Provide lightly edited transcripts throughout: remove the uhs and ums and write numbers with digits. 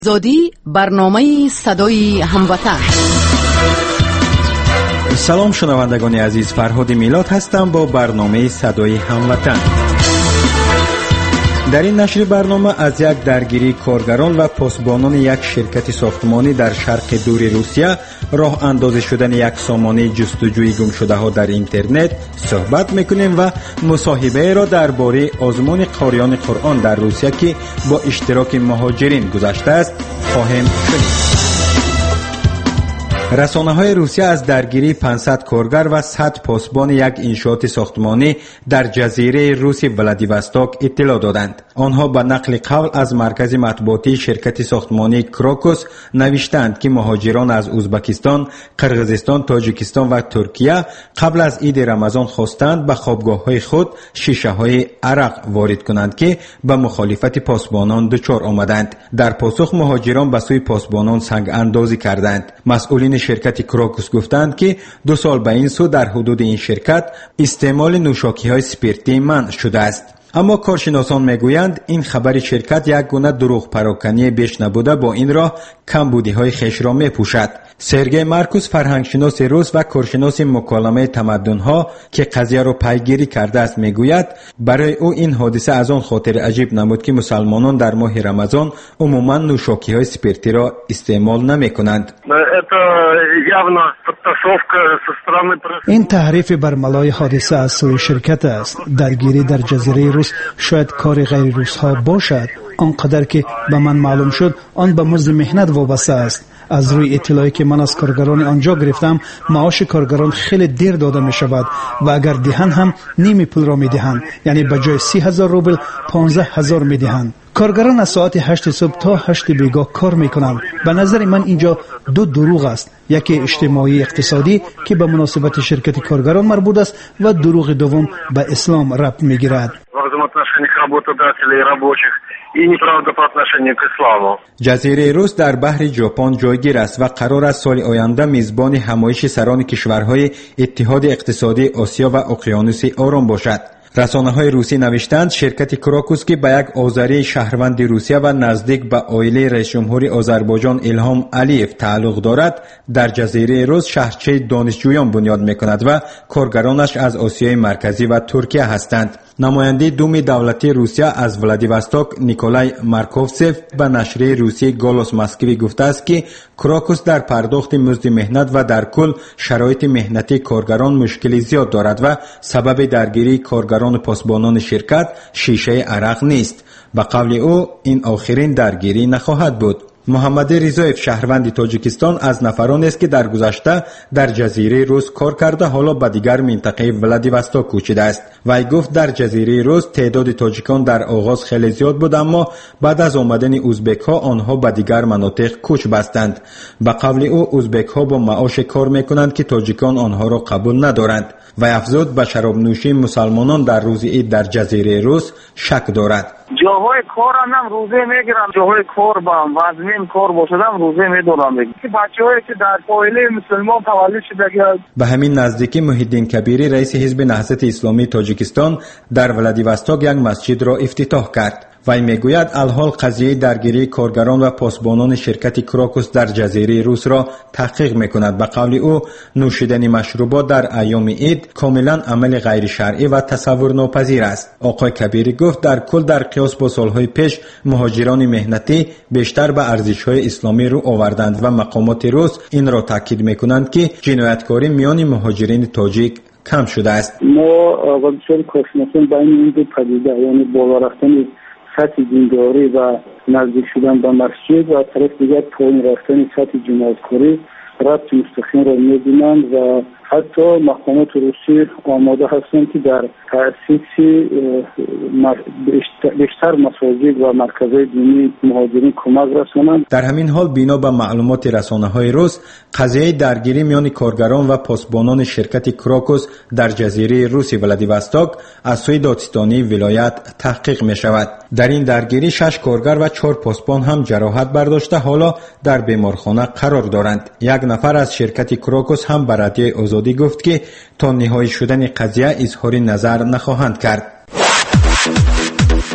زادی برنامه صدای هموطن. سلام شنوندگان عزیز، فرهاد میلاد هستم با برنامه صدای هموطن. در این نشر برنامه از یک درگیری کارگران و پاسبانان یک شرکت ساختمانی در شرق دور روسیه، راه اندازی شدن یک سامانه جستجوی گم شده ها در اینترنت صحبت میکنیم و مصاحبه را درباره آزمون قاریان قرآن در روسیه که با اشتراک مهاجرین گذشته است خواهیم شنید. رسانه‌های روسیه از درگیری 500 کارگر و 100 پاسبان یک انشاءات ساختمانی در جزیره روسی ولادیواستوک اطلاع دادند. آنها به نقل قول از مرکز مطبوعاتی شرکت ساختمانی کروکوس نوشتند که مهاجران از ازبکستان، قرغیزستان، تاجیکستان و ترکیه قبل از عید رمضان خواستند به خوابگاه‌های خود شیشه‌های عرق وارد کنند که به مخالفت پاسبانان دچار آمدند. در پاسخ مهاجران به سوی پاسبانان سنگ اندازی کردند. مسئولین شرکت کروکوس گفتند که 2 سال به این سو در حدود این شرکت استعمال نوشاکی‌های سپیرتی منع شده است. اما کارشناسان میگویند این خبر شرکت یک گونه دروغ پراکنی بیش نبوده با این راه کمبودی‌های خویش را میپوشد. سرگئی مارکوس، فرهنگشناس روس و کارشناس مکالمه تمدن‌ها که قضیه را پیگیری کرده است، میگوید برای او این حادثه از آن خاطر عجیب نمود که مسلمانان در ماه رمضان عموما نوشاکی‌های سپیرتی را استعمال نمی‌کنند. این تحریف برملای حادثه از سوی شرکت است. درگیری در جزیره روس شاید کار غیر روس‌ها باشد، آنقدر که به من معلوم شد آن به مزد مهنت وابسته است. از روی اطلاعی که من از کارگران آنجا گرفتم، معاش کارگران خیلی دیر داده می شود و اگر دهند هم نیمی پول را می دهند، یعنی به جای 30,000 روبل 15,000 می دهند. کارگران از ساعت 8 صبح تا 8 بیگاه کار می کنند. به نظر من اینجا 2 دروغ است، یکی اجتماعی اقتصادی که به مناسبت شرکت کارگران مربوط است و دروغ دوم به اسلام ربط می گیرد. جزیره روس در بحر ژاپن جایگیر است و قرار است سال آینده میزبان همایش سران کشورهای اتحاد اقتصادی آسیا و اقیانوس آرام باشد. رسانه‌های روسی نوشتند شرکت کروکوس که به یک آذری شهروند روسیه و نزدیک به عائله رئیس جمهور آذربایجان ایلهام علیف تعلق دارد، در جزیره روس شهرچه دانشجویان بنیاد می‌کند و کارگرانش از آسیای مرکزی و ترکیه هستند. نماینده دوم دولتی روسیه از ولادیواستوک نیکولای مارکوفسف به نشریه روسی گالوس مسکوی گفته است که کروکوس در پرداخت مزد مهنت و در کل شرایط مهنتی کارگران مشکلی زیاد دارد و سبب درگیری کارگران و پاسبانان شرکت شیشه عرق نیست. به قول او این آخرین درگیری نخواهد بود. محمد رضایف، شهروند تاجیکستان، از نفرانی است که در گذشته در جزیره روس کار کرده حالا به دیگر منطقه ولادیواستوک کوچیده است. وی گفت در جزیره روس تعداد تاجیکان در آغاز خیلی زیاد بود، اما بعد از آمدن ازبک ها آنها به دیگر مناطق کوچ بستند. به قول او ازبک ها با معاش کار میکنند که تاجیکان آنها را قبول ندارند. و افزود به شراب نوشی مسلمانان در روز عید در جزیره روس شک دارد. جاهای کارم روزه میگیرم، جاهای کار با وزمین کار باشدم روزه میدونم که بچه‌هایی که در عائله مسلمان تولد شده. به همین نزدیکی محیدین کبیری، رئیس حزب نهضت اسلامی تاجیکستان، در ولادیواستوک یک مسجد را افتتاح کرد. وی میگوید الحال قضیه درگیری کارگران و پاسبانان شرکت کروکوس در جزیره روس را تحقیق میکند. به قول او نوشیدن مشروبات در ایام عید کاملا عمل غیر شرعی و تصور ناپذیر است. آقای کبیری گفت در کل در قیاس با سالهای پیش مهاجران مهنتی بیشتر به ارزش‌های اسلامی رو آوردند و مقامات روس این را تاکید میکنند که جنایتکاری میان مهاجرین تاجیک کم شده است. ما بسیار کارشناسان بین این دو پدیده، یعنی بالا رفتن سطح دینداری و نزدیک شدن به مسجد و طرف دیگر پایین رفتن سطح جنایتکاری ربط مستقیم را می‌بینند و حتی مقامات روسی آماده هستند که در تأسیس بیشتر مساجد و مرکزهای دینی مهاجرین کمک رسانند. در همین حال بنا به معلومات رسانه‌های روس، قضیه درگیری میان کارگران و پاسبانان شرکت کروکوس در جزیره روسی ولادیواستوک از سوی دادستانی ولایت تحقیق می شود. در این درگیری 6 کارگر و 4 پاسبان هم جراحت برداشته حالا در بیمارخانه قرار دارند. یک نفر از شرکت کروکوس هم به رادیوی آزادی گفت که تا نهایی شدن قضیه اظهار نظر نخواهند کرد.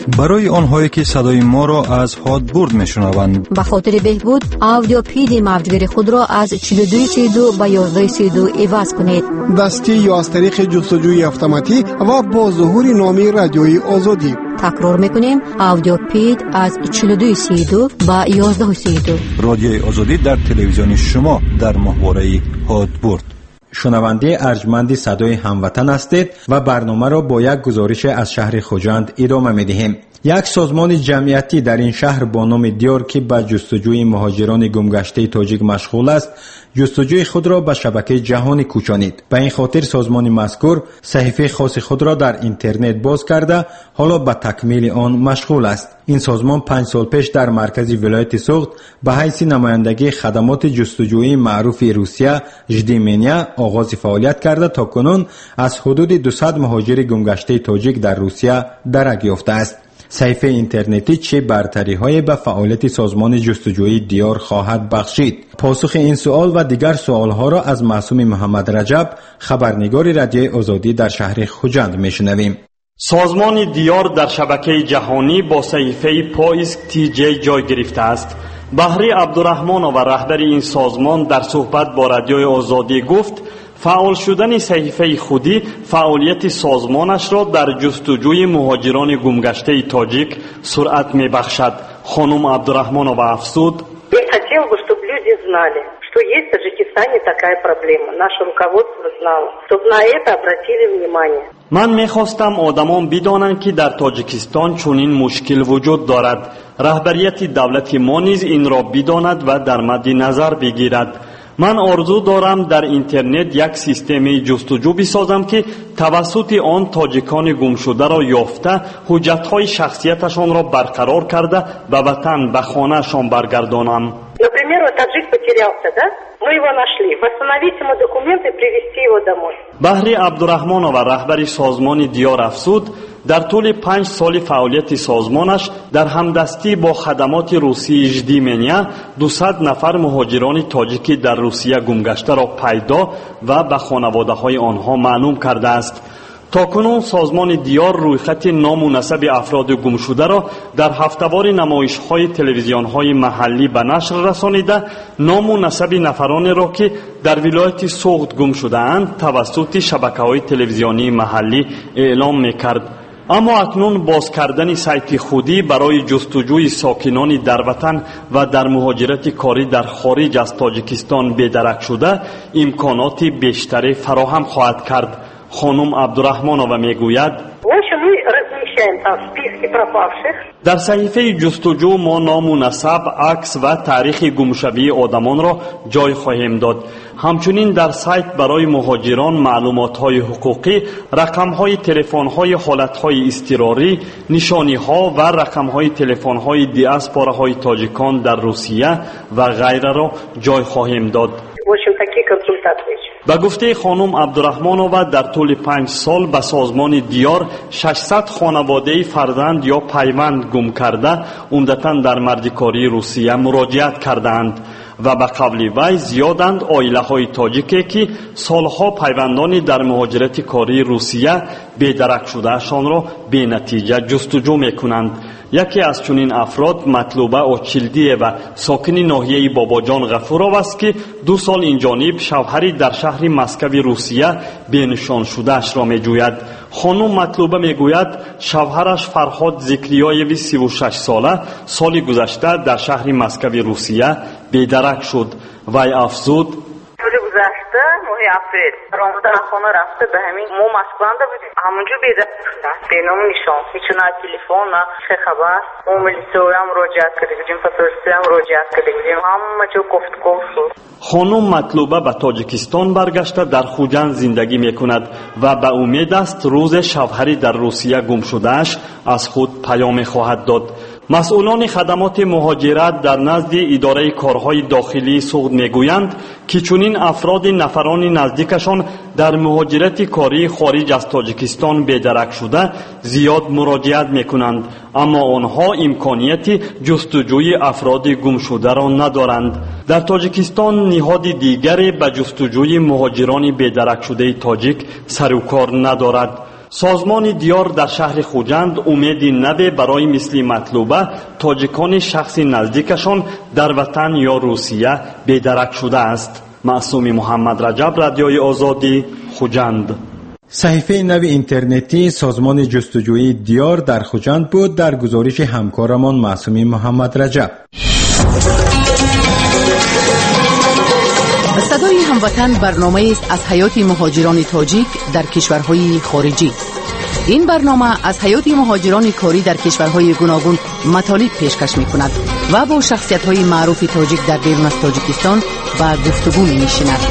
برای آنهایی که صدای ما را از هادبورد میشنوند، به خاطر بهبود آدیو پید موجگیر خود را از 4232 به 1132 عوض کنید. دستی یا از طریق جستجوی اتوماتیک و با ظهور نامی رادیوی آزادی. تکرار میکنیم، آدیو پید از 4232 به 1132. رادیوی آزادی در تلویزیون شما در ماهواره هادبورد. شنونده ارجمند صدای هموطن هستید و برنامه را با یک گزارش از شهر خوجند ادامه می‌دهیم. یک سازمان جمعیتی در این شهر با نام دیار که به جستجوی مهاجران گمگشته تاجیک مشغول است، جستجوی خود را به شبکه جهانی کوچانید. به این خاطر سازمان مذکور صحیفه خاص خود را در اینترنت باز کرده حالا به تکمیل آن مشغول است. این سازمان 5 سال پیش در مرکز ولایت سوخت به حیث نمایندگی خدمات جستجویی معروف روسیه ژدیمنیا آغاز فعالیت کرده تا کنون از حدود 200 مهاجر گمگشته تاجیک در روسیه درک یافته است. صحیفه اینترنتی چه برتری‌های به فعالیت سازمان جستجویی دیار خواهد بخشید؟ پاسخ این سوال و دیگر سوال‌ها را از معصوم محمد رجب، خبرنگار رادیوی آزادی در شهر خوجند میشنویم. سازمان دیار در شبکه جهانی با صحیفه پایسک تی جی جای گرفته است. بهری عبدالرحمن و رهبر این سازمان در صحبت با رادیوی آزادی گفت فعال شدن صحیفه خودی فعالیت سازمانش را در جستجوی مهاجران گمگشته تاجیک سرعت می‌بخشد. خانم عبدالرحمن و افزود: хотел бы, чтобы люди знали, что есть в Таджикистане такая проблема. Наше руководство знало, чтобы на это обратили внимание. من می‌خواستم آدمان بدانند که در تاجیکستان چنین مشکل وجود دارد. رهبریت دولت ما نیز این را بداند و در مد نظر بگیرد. من آرزو دارم در اینترنت یک سیستم جستجو بسازم که توسط آن تاجیکان گم شده را یافته حجت‌های شخصیتشان را برقرار کرده به وطن به خانه‌شان برگردانم. Например, таджик потерялся, да? Мы его нашли. Восстановить ему документы и привезти его домой. بهری عبدالرحمن و رهبر سازمان دیار افزود در طول 5 سال فعالیت سازمانش در همدستی با خدمات روسی ژدیمنیا 200 نفر مهاجران تاجیکی در روسیه گمگشته را پیدا و به خانواده‌های آنها معلوم کرده است. تاکنون سازمان دیار رویخط نامناسب افراد گم شده را در هفته‌وار نمایش‌های تلویزیون‌های محلی به نشر رسانیده نامناسب نفرانی را که در ولایت سوخت گم شده‌اند توسط شبکه‌های تلویزیونی محلی اعلام می‌کرد. اما اکنون باز کردن سایت خودی برای جستجوی ساکنان در وطن و در مهاجرت کاری در خارج از تاجیکستان بی‌درک شده امکانات بیشتری فراهم خواهد کرد. خانم عبدالرحمن و میگوید در صحیفه جستجو ما نام و نسب، عکس و تاریخ گمشدگی آدمان را جای خواهیم داد. همچنین در سایت برای مهاجران معلومات‌های حقوقی، رقم‌های تلفن‌های حالت‌های اضطراری، نشانی‌ها و رقم‌های تلفن‌های دیاسپوراهای تاجیکان در روسیه و غیره را جای خواهیم داد. به گفته خانم عبدالرحمن و در طول 5 سال به سازمان دیار 600 خانواده فرزند یا پیوند گم کرده عمدتاً در مردکاری روسیه مراجعت کردند و به قول وی زیادند عائله‌های تاجیکی که سالها پیوندانی در مهاجرت کاری روسیه بی‌درک شدهشان را به نتیجه جستجو می‌کنند. یکی از چنین افراد مطلوبه آچیلدیه و ساکن ناحیه باباجان غفورov است که 2 سال این جانب شوهری در شهر مسکو روسیه به نشان شدهش را می‌جوید. خانم مطلوبه میگوید شوهرش فرهاد ذکریایوی 36 ساله سال گذشته در شهر مسکو روسیه بی‌درک شد. وی افزود گذشته ماه اپریل رمضان خانه رفته به همین ما مسکو بودیم همونجا بی‌درک شدن به نام نشان هیچ نه تلفن نه خبر ما ملیسوی هم مراجعت کرده بودیم پاسپورتی هم مراجعت کرده بودیم همه جا گفتگو شد. خانم مطلوبه به تاجیکستان برگشته در خوجند زندگی میکند و به امید است روز شوهری در روسیه گم شدهش از خود پیام خواهد داد. مسئولان خدمات مهاجرت در نزد اداره کارهای داخلی سوخت میگویند که چنین افراد نفران نزدیکشان در مهاجرت کاری خارج از تاجیکستان بی‌درک شده زیاد مراجعت میکنند، اما آنها امکانیت جستجوی افراد گم شده را ندارند. در تاجیکستان نهاد دیگری به جستجوی مهاجران بی‌درک شده تاجیک سر و کار ندارد. سازمان دیار در شهر خوجند امیدی نوی برای مثل مطلوبه تاجیکان شخص نزدیکشان در وطن یا روسیه بیدرک شده است. معصوم محمد رجب، رادیوی آزادی، خوجند. صحیفه نو اینترنتی سازمان جستجوی دیار در خوجند بود. در گزارش همکارمان معصوم محمد رجب. صدای هموطن برنامه است از حیات مهاجران تاجیک در کشورهای خارجی. این برنامه از حیات مهاجران کاری در کشورهای گوناگون مطالب پیشکش می‌کند و با شخصیت‌های معروف تاجیک در بیرون از تاجیکستان با گفتگو می‌نشیند.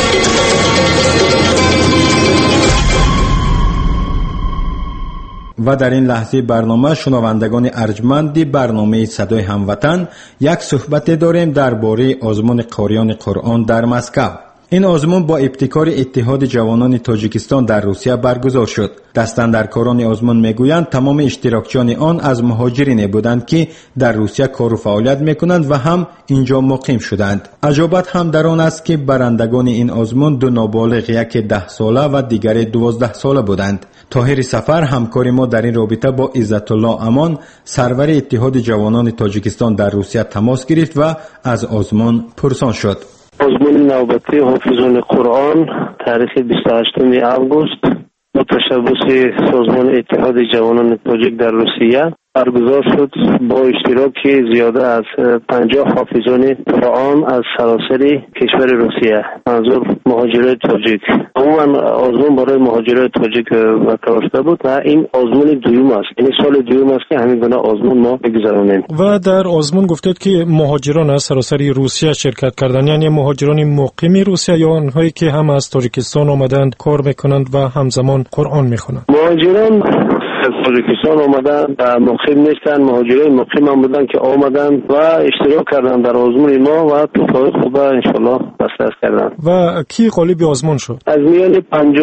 و در این لحظه برنامه شنوندگان ارجمند برنامه صدای هموطن یک صحبت داریم درباره آزمون قاریان قرآن در مسکو. این آزمون با ابتکار اتحاد جوانان تاجیکستان در روسیه برگزار شد. دستاندرکاران آزمون میگویند تمام اشتراکچیان آن از مهاجرین بودند که در روسیه کار و فعالیت میکنند و هم اینجا مقیم شدند. عجابت هم در آن است که برندگان این آزمون دو نابالغ، یک 10 ساله و دیگر 12 ساله بودند. طاهر سفر همکار ما در این رابطه با عزت الله امان سرور اتحاد جوانان تاجیکستان در روسیه تماس گرفت و از آزمون پرسان شد. آزمون نوبتی حافظان قرآن تاریخ 28 آگوست متشبث سازمان اتحاد جوانان تاجیک در روسیه برگزار شد با اشتراک زیاده از 50 حافظان قرآن از سراسر کشور روسیه، منظور مهاجرای تاجیک. عموما آزمون برای مهاجرای تاجیک برگزار شده بود و این آزمون دوم است، این سال دوم است که همین گونه آزمون ما بگذرانیم. و در آزمون گفتید که مهاجران از سراسر روسیه شرکت کردند، یعنی مهاجران مقیم روسیه یا آنهایی که هم از تاجیکستان آمدند کار میکنند و همزمان قرآن میخوانند؟ مهاجران تاجیکستان آمدن و مقیم نیستن، مهاجرین مقیم هم بودن که آمدن و اشتراک کردن در آزمون ما و توفیق خوبه انشالله دست کردن. و کی غالب آزمون شد؟ از میان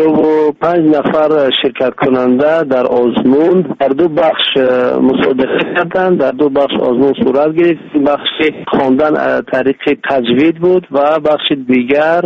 55 نفر شرکت کننده در آزمون در دو بخش مسابقه کردند، در دو بخش آزمون صورت گرفت. بخش خواندن طریق تجوید بود و بخش دیگر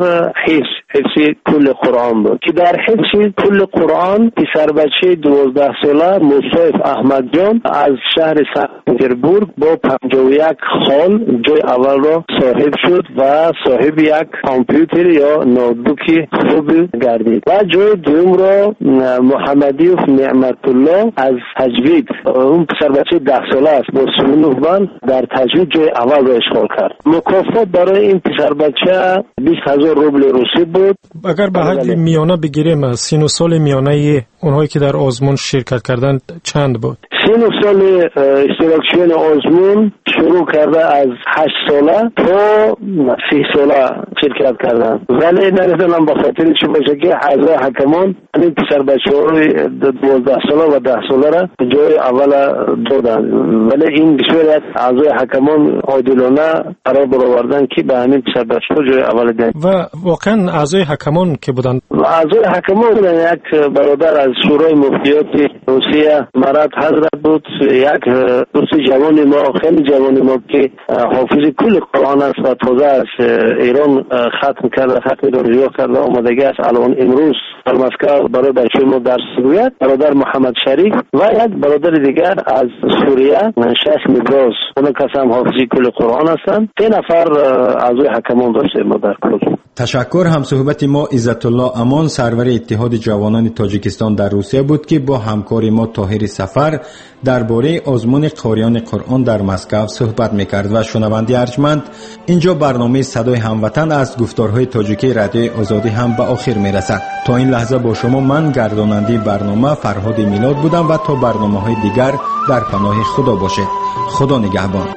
حفظ کل قرآن بود که در حفظ کل قرآن پسر بچه 12 ساله مصطفی احمد جان از شهر سنت پترزبورگ با 51 خال جای اول را صاحب شد و صاحب یک کامپیوتر یا نوتبوک خوب گردید و جای دوم را محمدیوف نعمت الله از تجوید، اون پسر بچه 10 ساله است با سمون اول در تجوید جای اول را اشغال کرد. مکافات برای این پسر بچه 20,000 روبل روسی بود. اگر به حد میانه بگیریم سن و سال میانه اونهایی که در آزمون شرکت کردند چند بود؟ سن و سال اشتراکچیان آزمون شروع کرده از 8 ساله تا 30 ساله شرکت کردن، ولی نمیدونم به خاطر چی باشه که اعضای حکمان این پسر بچه‌های 12 ساله و 10 ساله را جای اول دادن، ولی این بسیار اعضای حکمان عادلانه قرار برآوردن که به همین پسر بچه‌ها جای اول دادن. و واقعا اعضای حکمان که بودن؟ اعضای حکمان یک برادر از شورای مفتیات روسیه مرد حضرت بود، یک دوست جوان ما، خیلی جوان ما که حافظ کل قرآن است و تازه از ایران ختم دانشگاه کرده آمادگی است، الان امروز در مسکو برای بچه ما درس می‌گوید. برادر محمد شریف و یک برادر دیگر از سوریه شش مبراز، اون کس هم حافظ کل قرآن هستند. 3 نفر اعضای حکمان داشته ما در کل. تشکر. هم صحبت ما عزت الله امان سرور اتحاد جوانان تاجیکستان در روسیه بود که با همکار ما طاهر سفر درباره آزمون قاریان قرآن در مسکو صحبت می‌کرد. و شنونده ارجمند، اینجا برنامه صدای هموطن از گفتارهای تاجیکی رادیوی آزادی هم به آخر میرسد. تا این لحظه با شما من گرداننده برنامه فرهاد میلاد بودم و تا برنامه‌های دیگر در پناه خدا باشید. خدا نگهبان.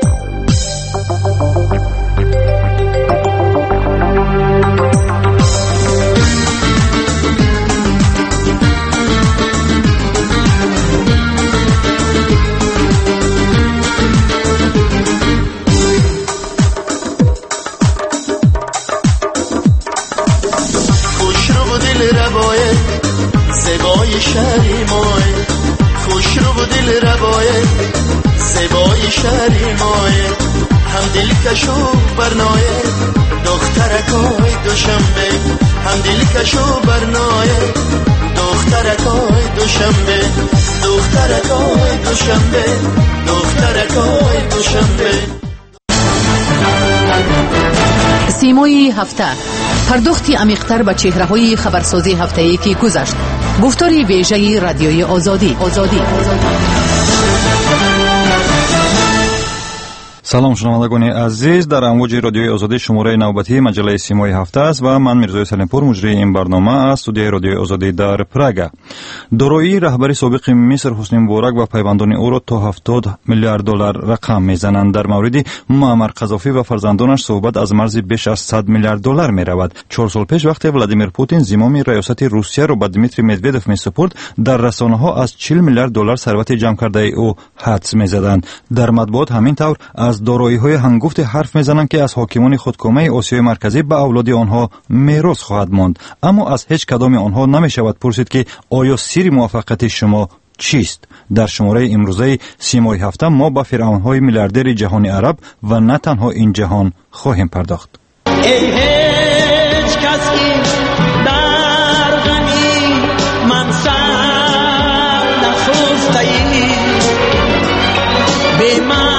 شهری مای خوش رو و دل ربایه زیبای شهری مای هم دل کشو برنایه دخترکای دوشنبه هم دل کشو برنایه دخترکای دوشنبه دخترکای دوشنبه دخترکای دوشنبه. سیمای هفته، پرداختی عمیق‌تر به چهره‌های خبرسازی هفته‌ای که گذشت. گفتاری ویژه رادیوی آزادی. سلام شنوندگان عزیز، در امواج رادیوی آزادی شماره نوبتی مجله سیمای هفته است و من میرزای سلیمپور مجری این برنامه از استودیوی رادیوی آزادی در پراگ. دارایی رهبری سابق مصر حسنی مبارک و پیوندان او را تا 70 میلیارد دلار رقم میزنند. در مورد معمر قذافی و فرزندانش صحبت از مرز بیش از 100 میلیارد دلار می رود. 4 سال پیش وقتی ولادیمیر پوتین زمام ریاست روسیه را به دمیتری مدودف می سپرد، در رسانه ها از 40 میلیارد دلار ثروت جمع کرده او حدس می زدند. در مطبوعات همین طور از دارایی‌های هنگفت حرف میزنند که از حاکمان خودکامه آسیای مرکزی به اولاد آنها میراث خواهد ماند، اما از هیچ کدام آنها نمیشود پرسید که آیا سر موفقیت شما چیست؟ در شماره امروزه سیمای هفته ما به فرعون‌های میلیاردر جهان عرب و نه تنها این جهان خواهیم پرداخت. ای هیچ کسی در غمی من سر نخوسته‌ای به من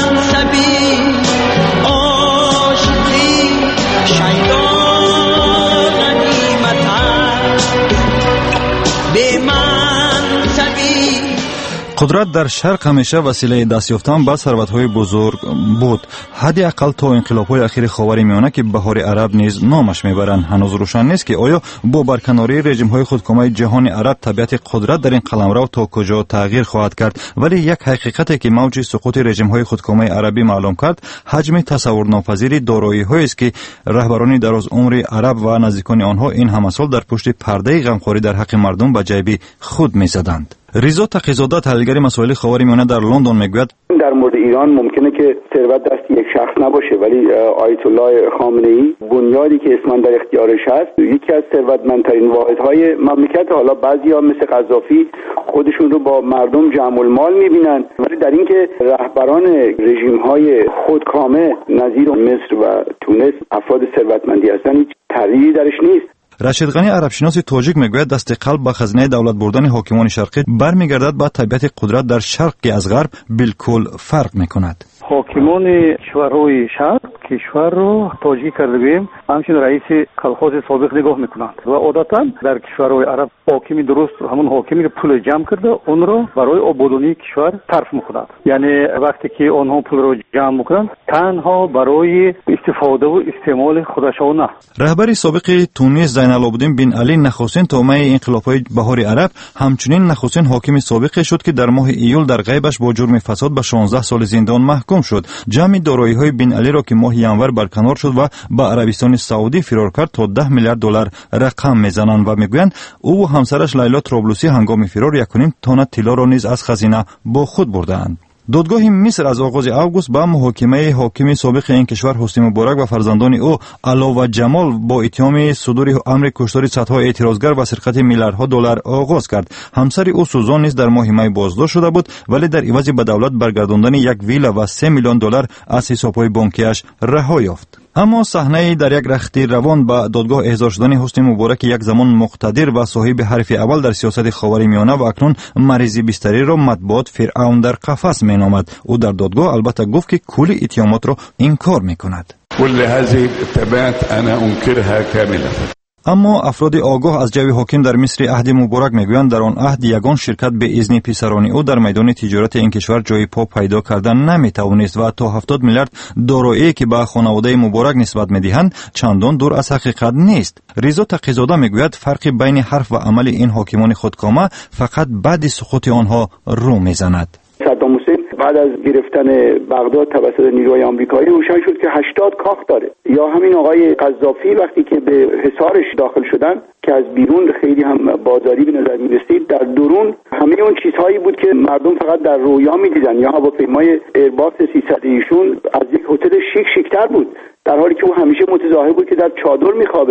قدرت در شرق همیشه وسیله دست یافتن به ثروت‌های بزرگ بود. حداقل تا انقلاب‌های اخیر خاورمیانه که بهار عرب نیز نامش میبرند. هنوز روشن نیست که آیا با برکناری رژیم‌های خودکامه جهان عرب طبیعت قدرت در این قلمرو تا کجا تغییر خواهد کرد. ولی یک حقیقتی که موج سقوط رژیم‌های خودکامه عربی معلوم کرد، حجم تصورناپذیر دارایی‌هایی است که رهبران دراز عمر عرب و نزدیکان آنها این همه سال در پشت پرده غمخوری در حق مردم به جیب خود می‌زدند. رضا تقی‌زاده تحلیلگر مسائل خاورمیانه در لندن میگوید در مورد ایران ممکنه که ثروت دست یک شخص نباشه، ولی آیت الله خامنه‌ای بنیادی که اسماً در اختیارش هست یکی از ثروتمندترین واحدهای مملکت. حالا بعضیا مثل قذافی خودشون رو با مردم جمع المال میبینن، ولی در اینکه رهبران رژیم‌های خودکامه نظیر مصر و تونس افراد ثروتمندی هستن، هیچ تغییری درش نیست. رشید غنی عربشناس تاجیک میگوید دست قلب به خزینه دولت بردن حاکمان شرقی برمیگردد به طبیعت قدرت در شرق که از غرب بالکل فرق میکند. حاکمان کشورهای شرق کشور رو توجیه کرده بیم، همچنین رئیس کلخوز سابق نگاه میکنند و عادتا در کشورهای عرب حاکمی درست همون حاکمی که پول جمع کرده اون رو برای آبادانی کشور صرف میکنند. یعنی وقتی که آنها پول رو جمع میکنند تنها برای استفاده و استعمال خودشان نه. رهبر سابق تونس زین العابدین بن علی نخستین طامع انقلاب‌های بهار عرب، همچنین نخستین حاکم سابق شد که در ماه ایول در غیبش با جرم فساد به 16 سال زندان محکوم شد. جمع دارایی‌های بن علی را که ماه ینور برکنار شد و به عربستان سعودی فرار کرد تا 10 میلیارد دلار رقم میزنند و میگویند او و همسرش لیلا طرابلوسی هنگام فرار 1.5 تن طلا را نیز از خزینه با خود بردند. دادگاه مصر از آغاز اوگوست با محاکمه حاکم سابق این کشور حسنی مبارک و فرزندان او علا و جمال با اتهام صدور امر کشتار صدها اعتراضگر و سرقت میلیاردها دلار آغاز کرد. همسر او سوزان نیز در ماه می بازداشت شده بود، ولی در عوض به دولت برگرداندن یک ویلا و 3 میلیون دلار از حساب‌های بانکیش رها یافت. اما صحنه در یک رختی روان به دادگاه احضار شدن حسنی مبارک یک زمان مقتدر و صاحب حرف اول در سیاست خاورمیانه و اکنون مریضی بستری را مطبوعات فرعون در قفس مینامد. او در دادگاه البته گفت که کل اتهامات را انکار میکند. كل هذه التبعات انا انكرها كاملا. اما افراد آگاه از جو حاکم در مصر عهد مبارک میگویند در آن عهد یگان شرکت به اذن پسران او در میدان تجارت این کشور جای پا پیدا کردن نمیتوانست و تا 70 میلیارد دارایی که به خانواده مبارک نسبت میدهند چندان دور از حقیقت نیست. رضا تقی‌زاده میگوید فرق بین حرف و عمل این حاکمان خودکامه فقط بعد سقوط آنها رو میزند. صدام حسین بعد از گرفتن بغداد توسط نیروهای آمریکایی روشن شد که 80 کاخ داره. یا همین آقای قذافی وقتی که به حصارش داخل شدن که از بیرون خیلی هم بازاری به نظر می رسید، در درون همه اون چیزهایی بود که مردم فقط در رویا می دیدن. یا هواپیمای ایرباس 300 ایشون از یک هتل شیک شیکتر بود، در حالی که او همیشه متظاهر بود که در چادر میخوابه.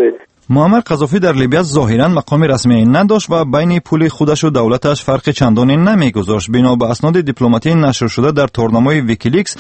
معمر قذافی در لیبیا ظاهرا مقام رسمی نداشت و بین پول خودش و دولتش فرق چندانی نمیگذاشت. بنا به اسناد دیپلماتی نشر شده در تورنمای ویکیلیکس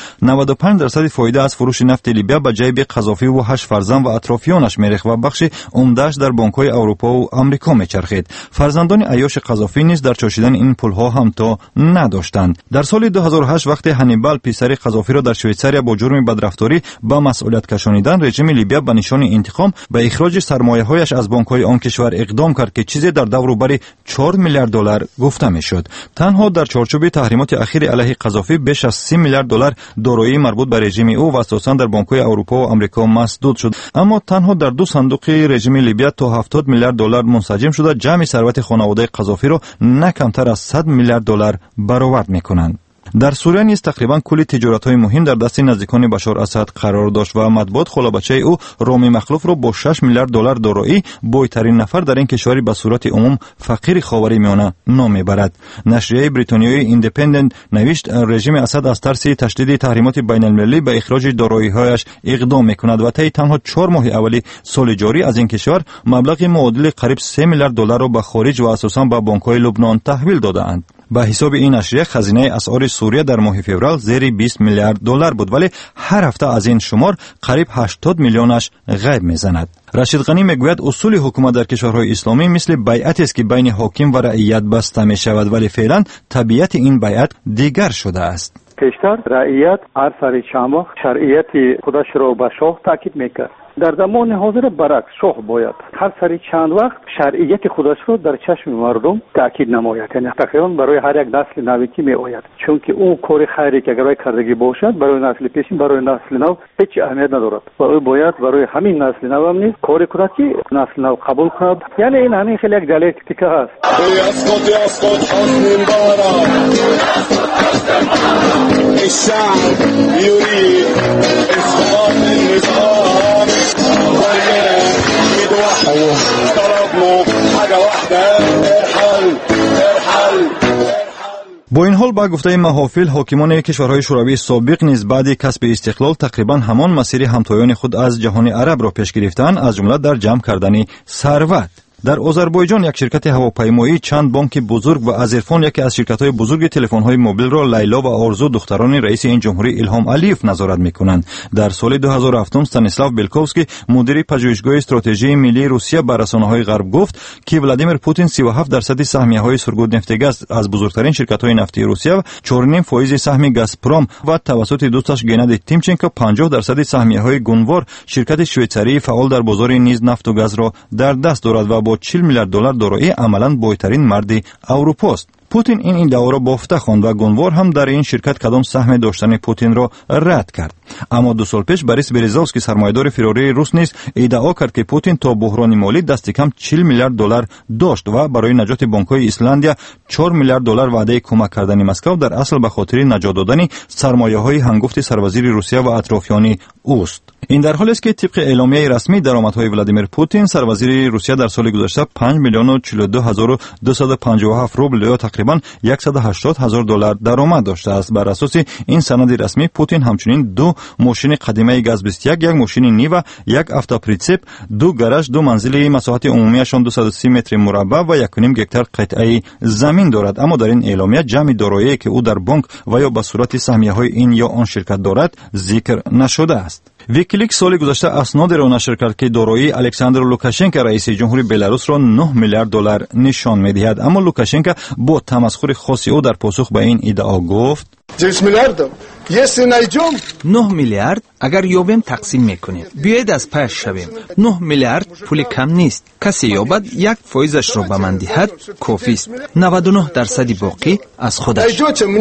95% فایده از فروش نفت لیبیا به جیب قذافی و 8 فرزند و اطرافیانش میریخت و بخش عمده‌اش در بانک‌های اروپا و آمریکا میچرخید. فرزندان عیاش قذافی نیز در چاشیدن این پولها هم تا نداشتند. در سال 2008 وقتی هانیبال پسر قذافی را در شویساریا با جرم بدرفتاری به مسئولیت کشانیدن، رژیم لیبیا به نشان انتقام به اخراج سرمایه‌هایش از بانک‌های آن کشور اقدام کرد که چیزی در دور و بر 4 میلیارد دلار گفته میشد. تنها در چارچوب تحریمات اخیر علیه قذافی بیش از 30 میلیارد دلار دارایی مربوط به رژیم او و اساساً در بانک‌های اروپا و آمریکا مسدود شد. اما تنها در 2 صندوق رژیم لیبیا تا 70 میلیارد دلار منسجم شده جمع ثروت خانواده قذافی را نه کمتر از 100 میلیارد دلار برآورد می‌کنند. در سوریه نیز تقریبا کل تجارت‌های مهم در دست نزدیکان بشار اسد قرار داشت و مطبوعات خالابچه او رامی مخلوف را با 6 میلیارد دلار دارایی بویترین نفر در این کشور به صورت عموم فقیر خاورمیانه نام میبرد. نشریه بریتانیایی ایندیپندنت نوشت رژیم اسد از ترس تشدید تحریمات بین‌المللی به اخراج دارایی‌هایش اقدام می‌کند و طی تنها 4 ماه اولی سال جاری از این کشور مبلغ معادل قریب 3 میلیارد دلار را به خارج و اساساً به بانک‌های لبنان تحویل داده‌اند. به حساب این نشریه خزینه اسعار سوریه در ماه فوریه زیر 20 میلیارد دلار بود، ولی هر هفته از این شمار قریب 80 میلیونش غیب میزند. رشید غنی میگوید اصول حکومت در کشورهای اسلامی مثل بیعتی است که بین حاکم و رعیت بسته می شود، ولی فعلا طبیعت این بیعت دیگر شده است. پیشتر رعیت هر سر چند وقت شرعیت خودش را به شاه تاکید میکرد. در زمان حاضر برعکس شاه باید هر سری چند وقت شرعیت خودش را در چشم مردم تاکید نماید، یعنی تقریبا برای هر یک نسل نویتی می آید، چون که اون کار خیری که اگر کردگی باشد برای نسل پیشین برای نسل نو هیچ اهمیت ندارد و او باید برای همین نسل نو هم نیز کاری کند که نسل نو قبول کند. یعنی این همین خیلی یک دیالکتیک هست. با این حال با گفته محافل حاکمان کشورهای شوروی سابق نیز بعد کسب استقلال تقریبا همان مسیر همتایان خود از جهان عرب را پیش گرفتند، از جمله در جمع کردن ثروت. در آذربایجان یک شرکت هواپیمایی، چند بانک بزرگ و ازرفون یکی از شرکت‌های بزرگ تلفن‌های موبیل را لیلا و آرزو دختران رئیس این جمهوری الهام علیف نظارت می‌کنند. در سال 2007 استانیسلاو بیلکوفسکی مدیر پژوهشگاه استراتژی ملی روسیه به رسانه‌های غرب گفت که ولادیمیر پوتین 37% سهمیه‌های سرگود نفت گاز از بزرگترین شرکت‌های نفتی روسیه و 4.5% سهم گازپروم و توسط دوستش گنادی تیمچنکو 50% سهمیه‌های گونوار شرکت شویساری فعال در بازار نیز نفت و گاز را در دست دارد و با 40 میلیارد دلار دارایی عملاً بویترین مرد اروپا است. پوتین این ادعا را بافته خواند و گونوار هم در این شرکت کدام سهم داشتن پوتین را رد کرد. اما 2 سال پیش بوریس بریزوفسکی سرمایه‌دار فراری روس نیز ادعا کرد که پوتین تا بحران مالی دست کم 40 میلیارد دلار داشت و برای نجات بانک‌های ایسلندیا 4 میلیارد دلار وعده کمک کردن مسکو در اصل به خاطر نجات دادن سرمایه‌های هنگفت سروزیر روسیه و اطرافیان اوست. این در حالی است که طبق اعلامیه رسمی درآمدهای ولادیمیر پوتین سروزیر روسیه در سال گذشته 5 میلیون و 42257 روبل یا تقریبا 180,000 دلار درآمد داشته است. بر اساس این سند رسمی پوتین همچنین 2 ماشین قدیمی گاز 21، 1 ماشین نیو، 1 افتاپریتسپ، 2 گاراژ، 2 منزل مساحت عمومیشان 230 متر مربع و 1.5 هکتار قطعه زمین دارد. اما در این اعلامیه جمع دارایی که او در بانک و یا به صورت سهمیه‌های این یا آن شرکت دارد ذکر نشده است. ویکیلیکس سال گذشته اسناد را نشر کرد که دارایی الکساندر لوکاشنکو رئیس جمهوری بلاروس را 9 میلیارد دلار نشان می‌دهد، اما لوکاشنکو با تمسخر خاصی او در پاسخ به این ادعا گفت 9 میلیارد اگر یابیم تقسیم میکنیم، بیایید از پس شویم. 9 میلیارد پول کم نیست. کسی یابد 1% را به من دهد کافی است. 99% باقی از خودش.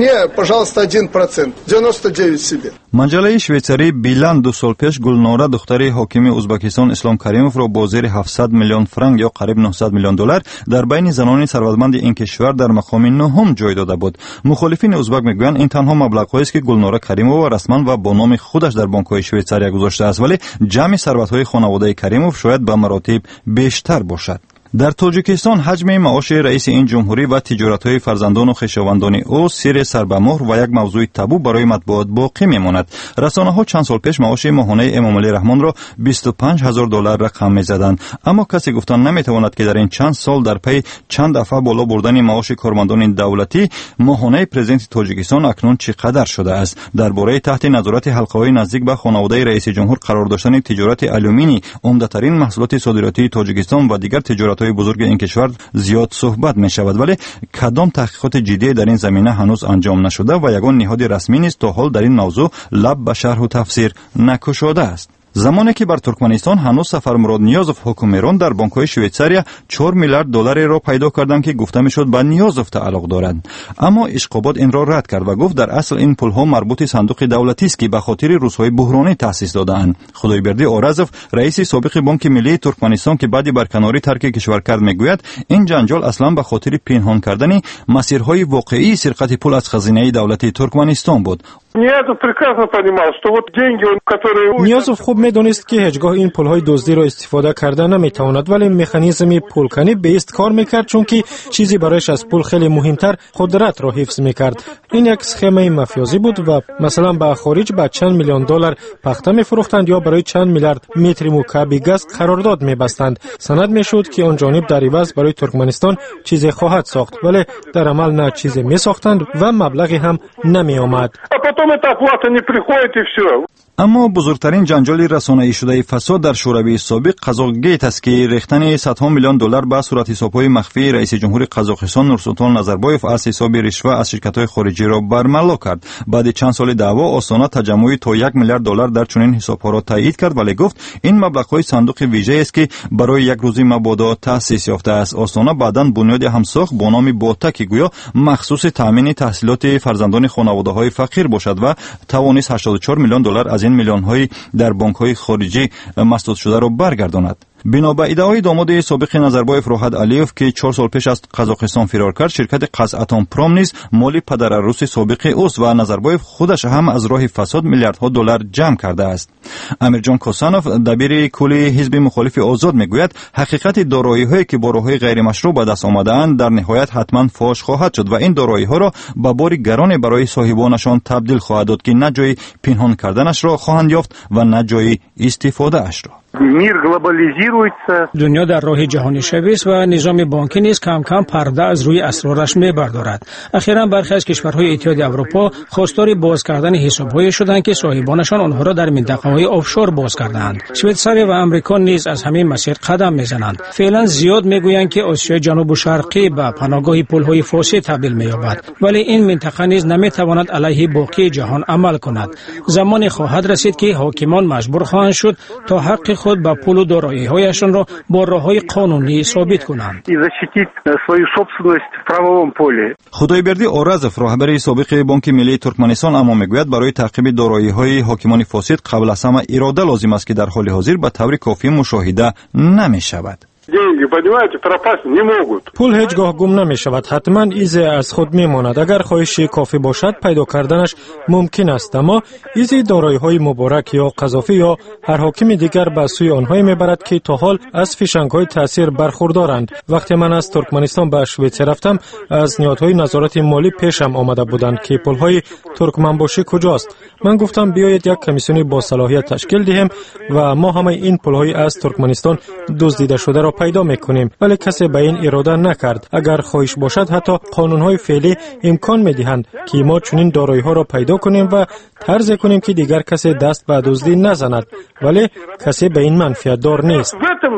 مجله شویساری بیلند 2 سال پیش گلناره دختری حاکم ازبکستان اسلام کریموف را با زیر 700 میلیون فرانک یا قریب 900 میلیون دلار در بین زنان ثروتمند این کشور در مقام 9 جای داده بود. مخالفین ازبک میگویند این تنها مبلغ‌هایی است که گلناره کریموف رسما و با نام خودش در بانک‌های شویساریا گذاشته است، ولی جمع ثروت‌های خانواده کریموف شاید به مراتب بیشتر باشد. در تاجیکستان حجم معاش رئیس این جمهوری و تجارت‌های فرزندان و خویشاوندان او سر سربمهر و یک موضوع تابو برای مطبوعات باقی میماند. رسانه‌ها چند سال پیش معاش ماهانه امام علی رحمان را $25,000 رقم می‌زدند، اما کسی گفتن نمی‌تواند که در این چند سال در پی چند دفعه بالا بردن معاش کارمندان دولتی ماهانه پرزیدنت تاجیکستان اکنون چقدر شده است. درباره تحت نظارت حلقه‌های نزدیک به خانواده رئیس جمهور قرار داشتن تجارت آلومینی، عمده‌ترین محصولات صادراتی تاجیکستان و دیگر تجارت‌های بزرگ این کشور زیاد صحبت می‌شود، ولی کدام تحقیقات جدی در این زمینه هنوز انجام نشده و یگان نهاد رسمی نیز تا حال در این موضوع لب به شرح و تفسیر نگشوده است. زمانی که بر ترکمنستان هنوز سفرمراد نیازوف حکومران در بانک‌های شویتساریا $4 میلیارد را پیدا کردند که گفته میشد به نیازوف تعلق دارند، اما اشقابات این را رد کرد و گفت در اصل این پول‌ها مربوط صندوق دولتی است که به خاطر روزهای بحرانی تأسیس داده‌اند. خدایبردی آرزوف رئیس سابق بانک ملی ترکمنستان که بعد برکناری ترک کشور کرد میگوید این جنجال اصلا به خاطر پنهان کردن مسیرهای واقعی سرقت پول از خزینه دولتی ترکمنستان بود. نیازوف خوب میدونست که هیچگاه این پولهای دزدی را استفاده کرده نمیتواند، ولی مکانیزم پولکنی به است کار میکرد، چون که چیزی برایش از پول خیلی مهمتر قدرت را حفظ میکرد. این یک سخمه مافیازی بود و مثلا به خارج به چند میلیون دلار پخته میفروختند یا برای چند میلیارد متر مکعب گاز قرارداد میبستند. سند میشد که آن جانب در عوض برای ترکمنستان چیزی خواهد ساخت، ولی در عمل نه چیزی میساختند و مبلغی هم نمیآمد. اما بزرگترین جنجال رسانه‌ای شده فساد در شوروی سابق قزاقگیت است که ریختن $100 میلیون به صورت حساب‌های مخفی رئیس جمهور قزاقستان نورسولطان نظربایف از حساب رشوه از شرکت‌های خارجی را برملا کرد. بعد چند سال دعوا آستانه تجمع تا $1 میلیارد در چنین حساب‌ها را تایید کرد، ولی گفت این مبلغ‌های صندوق ویژه است که برای یک روزی مبادا تأسیس یافته است. آستانه بعداً بنیاد هم ساخت با نام باتا که گویا مخصوص تامین تحصیلات فرزندان خانواده‌های فقیر باشد و توانست $84 میلیون از این میلیون‌های در بانک‌های خارجی مسدود شده را برگرداند. بنا به ادعای داماد سابق نظربایف روحت علیوف که 4 سال پیش از قزاقستان فرار کرد، شرکت قزاتوم پروم نیز مال پدرعروس سابق اوست و نظربایف خودش هم از راه فساد میلیاردها دلار جمع کرده است. امیرجان کوسانوف دبیر کلی حزب مخالف آزاد میگوید حقیقت دارایی‌هایی که با راه‌های غیر مشروع به دست آمده‌اند در نهایت حتما فاش خواهد شد و این دارایی‌ها را به بار گران برای صاحبانشان تبدیل خواهد داد که نه جای پنهان کردنش را خواهند یافت و نه جای استفاده اش را. دنیا در راه جهانی شوی است و نظام بانکی نیز کم کم پرده از روی اسرارش میبردارد. اخیراً برخی از کشورهای اتحادیه اروپا خواستار باز کردن حساب‌های شدند که صاحبانشان آنها را در منطقه‌های آفشور باز کردند. شویتزار و آمریکا نیز از همین مسیر قدم میزنند. فعلا زیاد میگویند که آسیای جنوب و شرقی به پناهگاه پول‌های فاسد تبدیل می‌یابد، ولی این منطقه نیز نمی‌تواند علیه باقی جهان عمل کند. زمانی خواهد رسید که حاکمان مجبور خواهند شد تا حق خود با پول و دارایی‌هایشان را با راه‌های قانونی ثابت کنند. خدایبردی آرزوف رهبر سابق بانک ملی ترکمنستان اما میگوید برای تعقیب دارایی‌های حاکمان فاسد قبل از همه اراده لازم است که در حال حاضر به طور کافی مشاهده نمی‌شود. پول هیچگاه گم نمی شود، حتما ایزی از خود می ماند. اگر خواهشی کافی باشد پیدا کردنش ممکن است، اما ایزی دارایی های مبارک یا قذافی یا هر حاکم دیگر به سوی آنهایی می برد که تا حال از فیشنگ های تاثیر برخوردارند. وقتی من از ترکمنستان به شویتزار رفتم از نهادهای نظارت مالی پیشم آمده بودند که پول های ترکمنباشی کجاست. من گفتم بیایید یک کمیسیون با صلاحیت تشکیل دهیم و ما همه این پول های از ترکمنستان دزدیده شده را پیدا میکنیم، ولی کسی به این اراده نکرد. اگر خواهش باشد حتی قانونهای فعلی امکان میدهند که ما چنین دارایی‌ها را پیدا کنیم و طرز کنیم که دیگر کسی دست به دزدی نزند، ولی کسی به این منفعت دار نیست.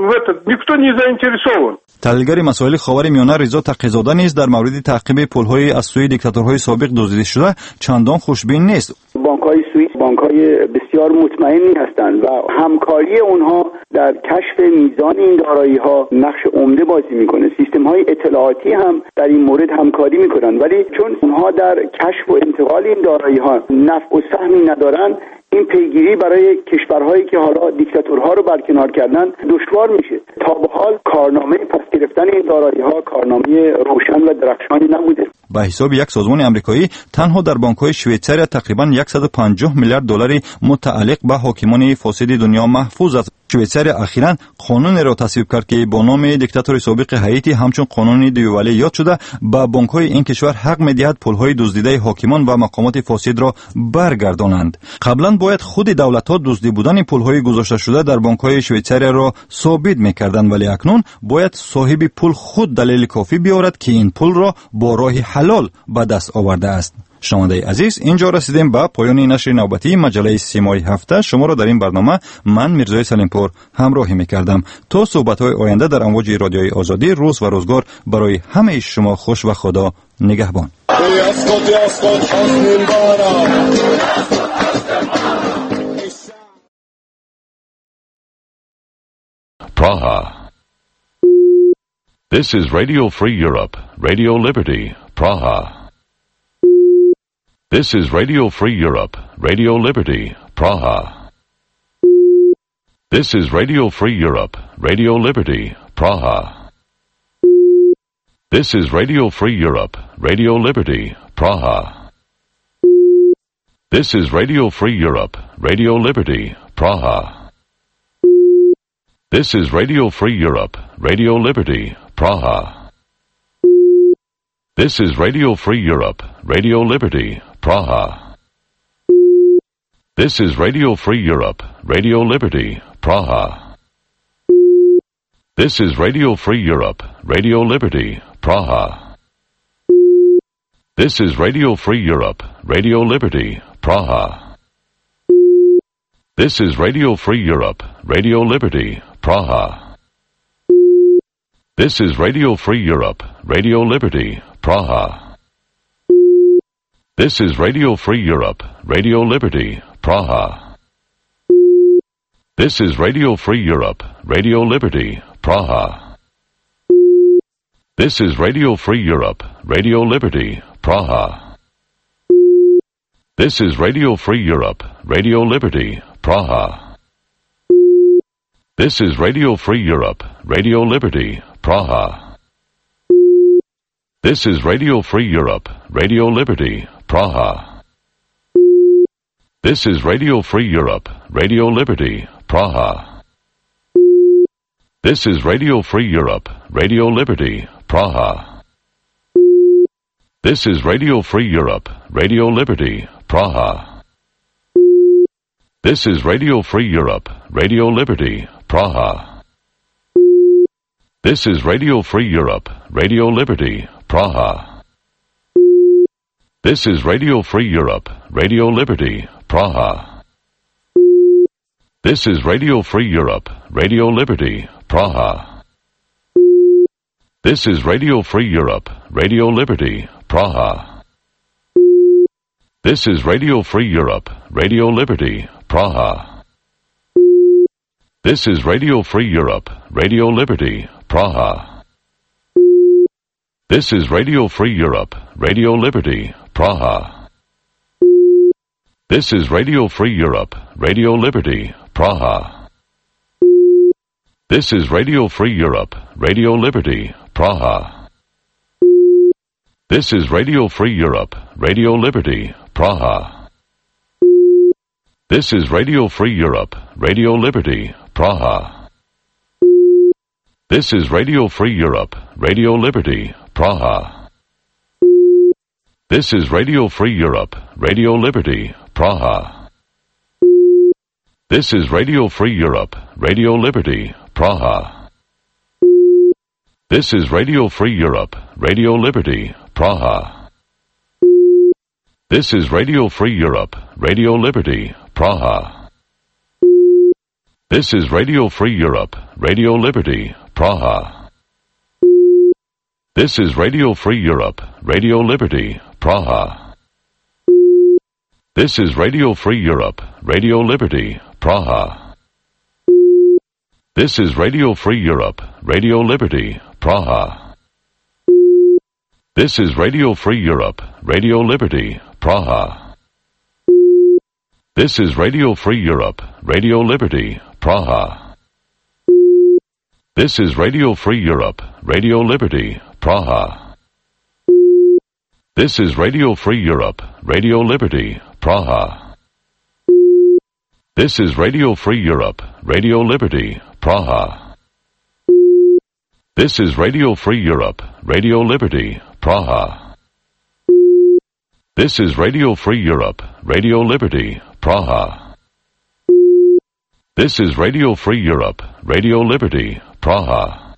تحلیلگر مسائل خاورمیانه رضا تقی‌زاده نیز در مورد تعقیب پول‌های از سوی دیکتاتورهای سابق دزدیده شده چندان خوشبین نیست. بانک‌های سوئیس بانک‌های بسیار مطمئنی هستند و همکاری اونها در کشف میزان این دارایی‌ها نقش عمده بازی میکنه. سیستم‌های اطلاعاتی هم در این مورد همکاری میکنن، ولی چون اونها در کشف و انتقال این دارایی‌ها نفع و سهمی ندارن، این پیگیری برای کشورهایی که حالا دیکتاتورها رو برکنار کردن دشوار میشه. تا به حال کارنامه پس گرفتن این دارایی‌ها کارنامه روشن و درخشانی نبوده. به حساب یک سازمان آمریکایی تنها در بانک‌های شویتزار تقریباً $150 میلیارد متعلق به حاکمان فاسد دنیا محفوظ است. شویتساریا اخیراً قانونی را تصویب کرد که با نام دیکتاتور سابق هایتی همچون قانون دیوالی یاد شده با بانک‌های این کشور حق می‌دهد پول‌های دزدیده حاکمان و مقامات فاسد را برگردانند. قبلا باید خود دولت‌ها دزدی بودن پول‌های گذاشته شده در بانک‌های شویتساریا را ثابت می‌کردند، ولی اکنون باید صاحب پول خود دلیل کافی بیاورد که این پول را با راه حلال به دست آورده است. شنونده عزیز، اینجا رسیدیم به پایان نشر نوبتی مجله سیمای هفته. شما را در این برنامه من میرزای سلیمپور همراهی میکردم. تا صحبت‌های آینده در امواج رادیوی آزادی، روز و روزگار برای همه شما خوش و خدا نگهبان. Praha. This is Radio Free Europe, Radio Liberty, Praha. This is Radio Free Europe, Radio Liberty, Praha. This is Radio Free Europe, Radio Liberty, Praha. This is Radio Free Europe, Radio Liberty, Praha. This is Radio Free Europe, Radio Liberty, Praha. This is Radio Free Europe, Radio Liberty, Praha. This is Radio Free Europe, Radio Liberty, Praha. This is Radio Free Europe, Radio Liberty, Praha. This is Radio Free Europe, Radio Liberty, Praha. This is Radio Free Europe, Radio Liberty, Praha. This is Radio Free Europe, Radio Liberty, Praha. This is Radio Free Europe, Radio Liberty, Praha. This is Radio Free Europe, Radio Liberty, Praha. This is Radio Free Europe, Radio Liberty, Praha. This is Radio Free Europe, Radio Liberty, Praha. This is Radio Free Europe, Radio Liberty, Praha. This is Radio Free Europe, Radio Liberty, Praha. This is Radio Free Europe, Radio Liberty, Praha. This is Radio Free Europe, Radio Liberty, Praha. This is Radio Free Europe, Radio Liberty, Praha. This is Radio Free Europe, Radio Liberty, Praha. This is Radio Free Europe, Radio Liberty, Praha. This is Radio Free Europe, Radio Liberty, Praha. This is Radio Free Europe, Radio Liberty, Praha. This is Radio Free Europe, Radio Liberty, Praha. This is Radio Free Europe, Radio Liberty, Praha. This is Radio Free Europe, Radio Liberty, Praha. This is Radio Free Europe, Radio Liberty, Praha. This is Radio Free Europe, Radio Liberty, Praha. This is Radio Free Europe, Radio Liberty, Praha. This is Radio Free Europe, Radio Liberty, Praha. This is Radio Free Europe, Radio Liberty, Praha. This is Radio Free Europe, Radio Liberty, Praha. This is Radio Free Europe, Radio Liberty, Praha. This is Radio Free Europe, Radio Liberty, Praha. This is Radio Free Europe, Radio Liberty, Praha. This is Radio Free Europe, Radio Liberty, Praha. This is Radio Free Europe, Radio Liberty, Praha. This is Radio Free Europe, Radio Liberty, Praha. This is Radio Free Europe, Radio Liberty, Praha. This is Radio Free Europe, Radio Liberty, Praha. This is Radio Free Europe, Radio Liberty, Praha. This is Radio Free Europe, Radio Liberty, Praha. This is Radio Free Europe, Radio Liberty, Praha. This is Radio Free Europe, Radio Liberty, Praha. This is Radio Free Europe, Radio Liberty, Praha. This is Radio Free Europe, Radio Liberty, Praha. This is Radio Free Europe, Radio Liberty, Praha. This is Radio Free Europe, Radio Liberty, Praha. This is Radio Free Europe, Radio Liberty, Praha.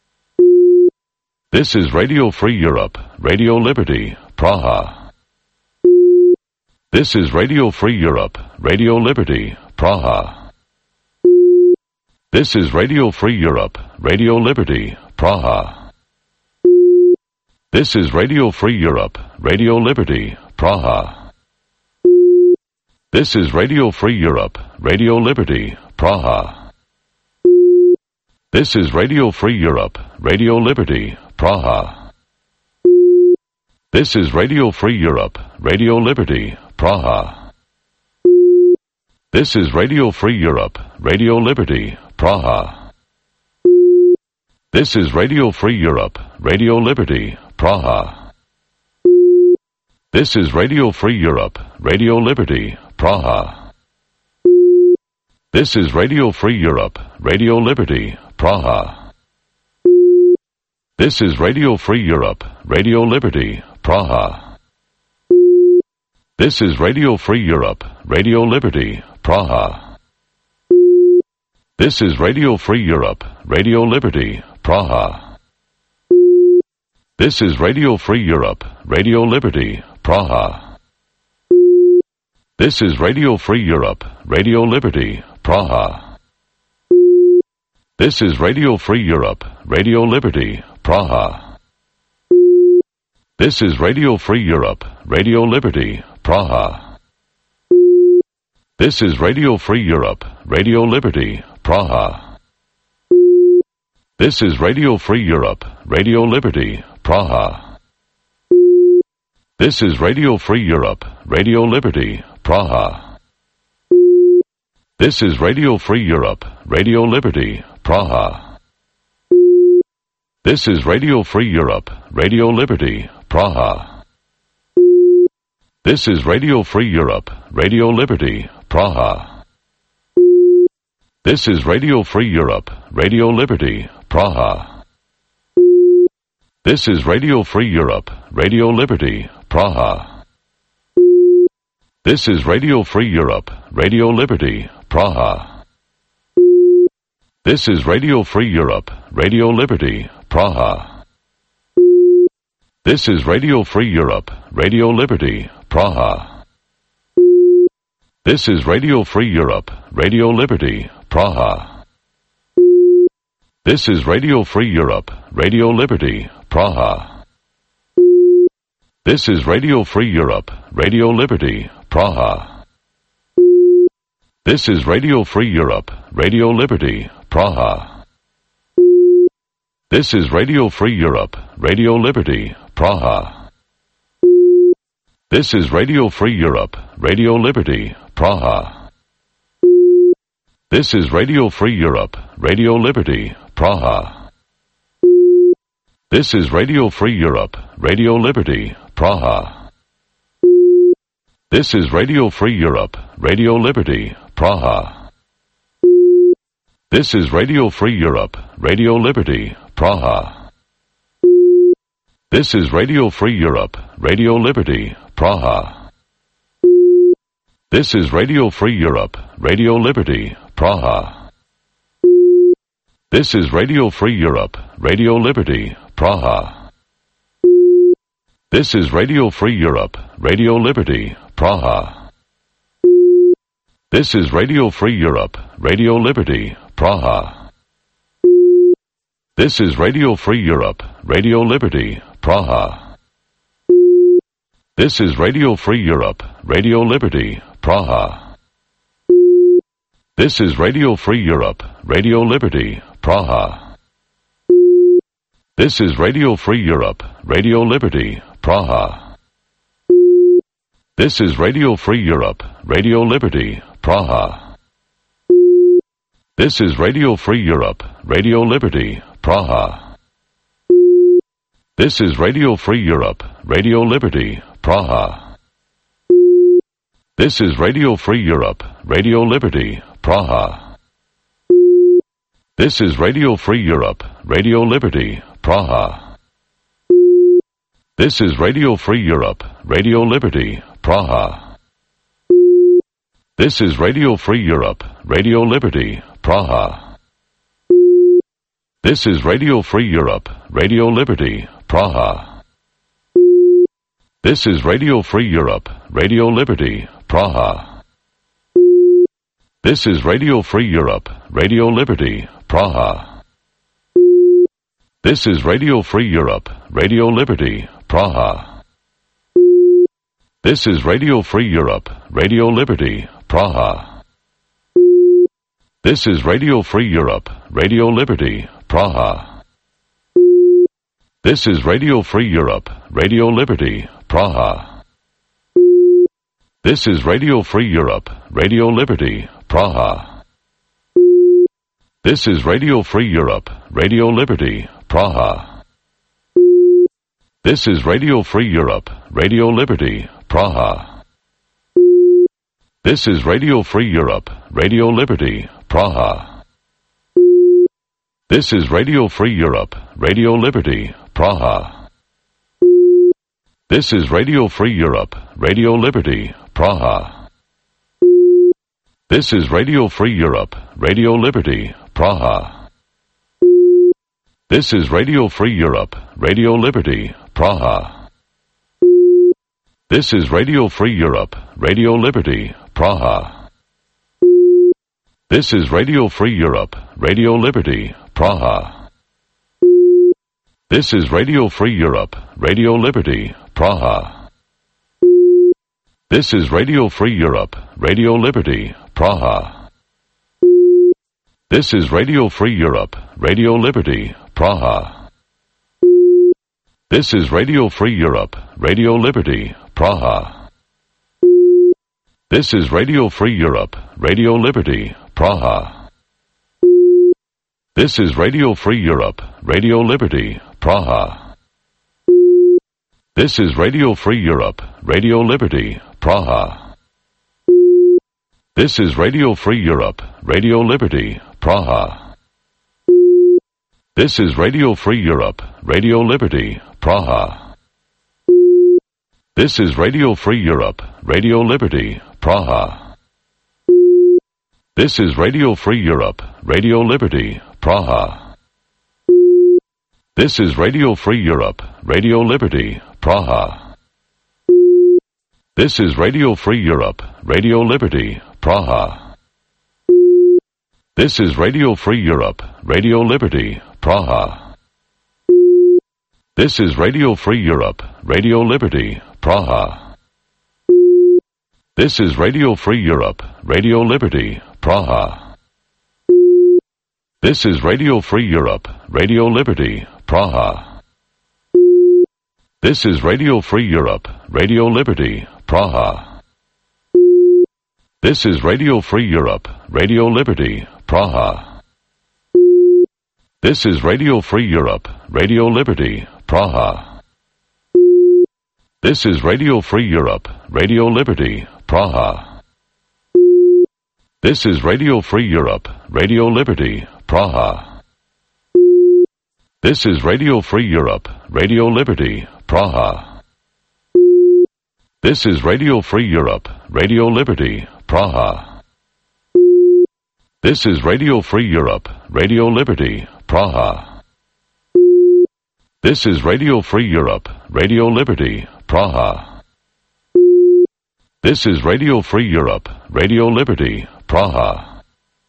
This is Radio Free Europe, Radio Liberty, Praha. This is Radio Free Europe, Radio Liberty, Praha. This is Radio Free Europe, Radio Liberty, Praha. This is Radio Free Europe, Radio Liberty, Praha. This is Radio Free Europe, Radio Liberty, Praha. This is Radio Free Europe, Radio Liberty, Praha. This is Radio Free Europe, Radio Liberty, Praha. This is Radio Free Europe, Radio Liberty, Praha. This is Radio Free Europe, Radio Liberty, Praha. This is Radio Free Europe, Radio Liberty, Praha. This is Radio Free Europe, Radio Liberty, Praha. This is Radio Free Europe, Radio Liberty, Praha. This is Radio Free Europe, Radio Liberty, Praha. This is Radio Free Europe, Radio Liberty, Praha. This is Radio Free Europe, Radio Liberty, Praha. This is Radio Free Europe, Radio Liberty, Praha. This is Radio Free Europe, Radio Liberty, Praha. This is Radio Free Europe, Radio Liberty, Praha. This is Radio Free Europe, Radio Liberty, Praha. This is Radio Free Europe, Radio Liberty, Praha. This is Radio Free Europe, Radio Liberty, Praha. This is Radio Free Europe, Radio Liberty, Praha. This is Radio Free Europe, Radio Liberty, Praha. This is Radio Free Europe, Radio Liberty, Praha. This is Radio Free Europe, Radio Liberty, Praha. This is Radio Free Europe, Radio Liberty, Praha. This is Radio Free Europe, Radio Liberty, Praha. This is Radio Free Europe, Radio Liberty, Praha. This is Radio Free Europe, Radio Liberty, Praha. This is Radio Free Europe, Radio Liberty, Praha. This is Radio Free Europe, Radio Liberty, Praha. This is Radio Free Europe, Radio Liberty, Praha. This is Radio Free Europe, Radio Liberty, Praha. This is Radio Free Europe, Radio Liberty, Praha. This is Radio Free Europe, Radio Liberty, Praha. This is Radio Free Europe, Radio Liberty, Praha. This is Radio Free Europe, Radio Liberty, Praha. This is Radio Free Europe, Radio Liberty, Praha. This is Radio Free Europe, Radio Liberty, Praha. This is Radio Free Europe, Radio Liberty, Praha. This is Radio Free Europe, Radio Liberty, Praha. This is Radio Free Europe, Radio Liberty, Praha. This is Radio Free Europe, Radio Liberty, Praha. This is Radio Free Europe, Radio Liberty, Praha. This is Radio Free Europe, Radio Liberty, Praha. This is Radio Free Europe, Radio Liberty, Praha. This is Radio Free Europe, Radio Liberty, Praha. This is Radio Free Europe, Radio Liberty, Praha. This is Radio Free Europe, Radio Liberty, Praha. This is Radio Free Europe, Radio Liberty, Praha. This is Radio Free Europe, Radio Liberty, Praha. This is Radio Free Europe, Radio Liberty, Praha. This is Radio Free Europe, Radio Liberty, Praha. This is Radio Free Europe, Radio Liberty, Praha. This is Radio Free Europe, Radio Liberty, Praha. This is Radio Free Europe, Radio Liberty, Praha. This is Radio Free Europe, Radio Liberty, Praha. This is Radio Free Europe, Radio Liberty, Praha. This is Radio Free Europe, Radio Liberty, Praha. This is Radio Free Europe, Radio Liberty, Praha. This is Radio Free Europe, Radio Liberty, Praha. This is Radio Free Europe, Radio Liberty, Praha. This is Radio Free Europe, Radio Liberty, Praha. This is Radio Free Europe, Radio Liberty, Praha. This is Radio Free Europe, Radio Liberty, Praha. This is Radio Free Europe, Radio Liberty, Praha. This is Radio Free Europe, Radio Liberty, Praha. This is Radio Free Europe, Radio Liberty, Praha. This is Radio Free Europe, Radio Liberty, Praha. This is Radio Free Europe, Radio Liberty, Praha. This is Radio Free Europe, Radio Liberty, Praha. This is Radio Free Europe, Radio Liberty, Praha. This is Radio Free Europe, Radio Liberty, Praha. This is Radio Free Europe, Radio Liberty, Praha. This is Radio Free Europe, Radio Liberty, Praha. This is Radio Free Europe, Radio Liberty, Praha. This is Radio Free Europe, Radio Liberty, Praha. This is Radio Free Europe, Radio Liberty, Praha. This is Radio Free Europe, Radio Liberty, Praha. This is Radio Free Europe, Radio Liberty, Praha. This is Radio Free Europe, Radio Liberty, Praha. This is Radio Free Europe, Radio Liberty, Praha. This is Radio Free Europe, Radio Liberty, Praha. This is Radio Free Europe, Radio Liberty, Praha. This is Radio Free Europe, Radio Liberty, Praha. This is Radio Free Europe, Radio Liberty, Praha. This is Radio Free Europe, Radio Liberty, Praha. This is Radio Free Europe, Radio Liberty, Praha. This is Radio Free Europe, Radio Liberty, Praha. This is Radio Free Europe, Radio Liberty, Praha. This is Radio Free Europe, Radio Liberty, Praha. This is Radio Free Europe, Radio Liberty, Praha. This is Radio Free Europe, Radio Liberty, Praha. This is Radio Free Europe, Radio Liberty, Praha. This is Radio Free Europe, Radio Liberty, Praha. This is Radio Free Europe, Radio Liberty, Praha. This is Radio Free Europe, Radio Liberty, Praha. This is Radio Free Europe, Radio Liberty, Praha. This is Radio Free Europe, Radio Liberty, Praha.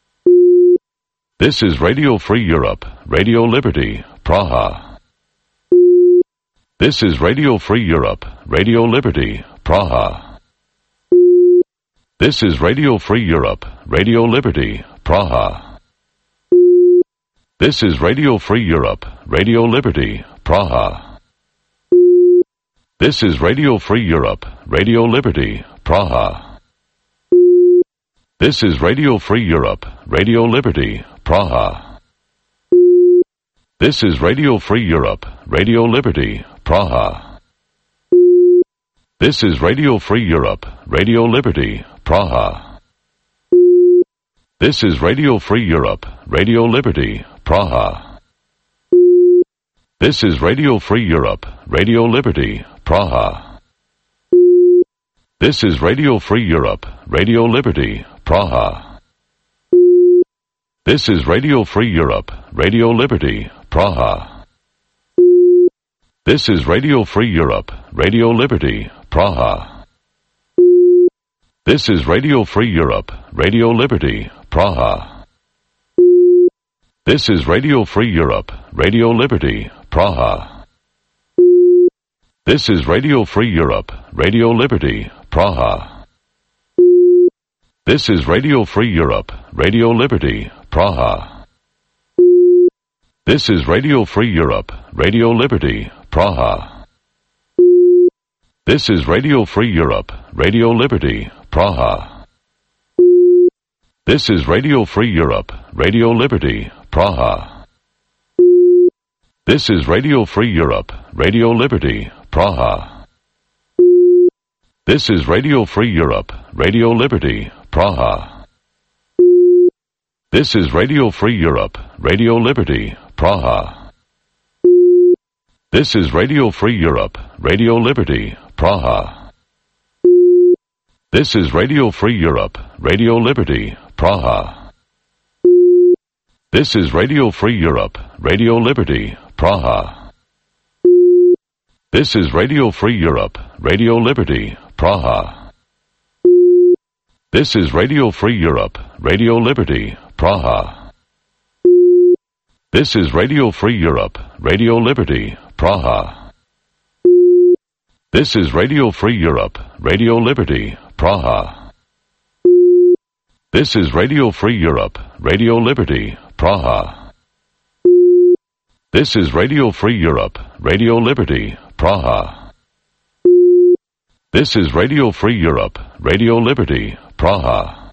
This is Radio Free Europe, Radio Liberty, Praha. This is Radio Free Europe, Radio Liberty, Praha. This is Radio Free Europe, Radio Liberty, Praha. This is Radio Free Europe, Radio Liberty, Praha. This is Radio Free Europe, Radio Liberty, Praha. This is Radio Free Europe, Radio Liberty, Praha. This is Radio Free Europe, Radio Liberty, Praha. This is Radio Free Europe, Radio Liberty, Praha. This is Radio Free Europe, Radio Liberty, Praha. This is Radio Free Europe, Radio Liberty, Praha. This is Radio Free Europe, Radio Liberty, Praha. This is Radio Free Europe, Radio Liberty, Praha. This is Radio Free Europe, Radio Liberty, Praha. This is Radio Free Europe, Radio Liberty, Praha. This is Radio Free Europe, Radio Liberty, Praha. This is Radio Free Europe, Radio Liberty, Praha. This is Radio Free Europe, Radio Liberty, Praha. This is Radio Free Europe, Radio Liberty, Praha. This is Radio Free Europe, Radio Liberty, Praha. This is Radio Free Europe, Radio Liberty, Praha. This is Radio Free Europe, Radio Liberty, Praha. This is Radio Free Europe, Radio Liberty, Praha. This is Radio Free Europe, Radio Liberty, Praha. This is Radio Free Europe, Radio Liberty, Praha. This is Radio Free Europe, Radio Liberty, Praha. This is Radio Free Europe, Radio Liberty, Praha. This is Radio Free Europe, Radio Liberty, Praha. This is Radio Free Europe, Radio Liberty, Praha. This is Radio Free Europe, Radio Liberty, Praha. This is Radio Free Europe, Radio Liberty, Praha. This is Radio Free Europe, Radio Liberty, Praha. This is Radio Free Europe, Radio Liberty, Praha. This is Radio Free Europe, Radio Liberty, Praha.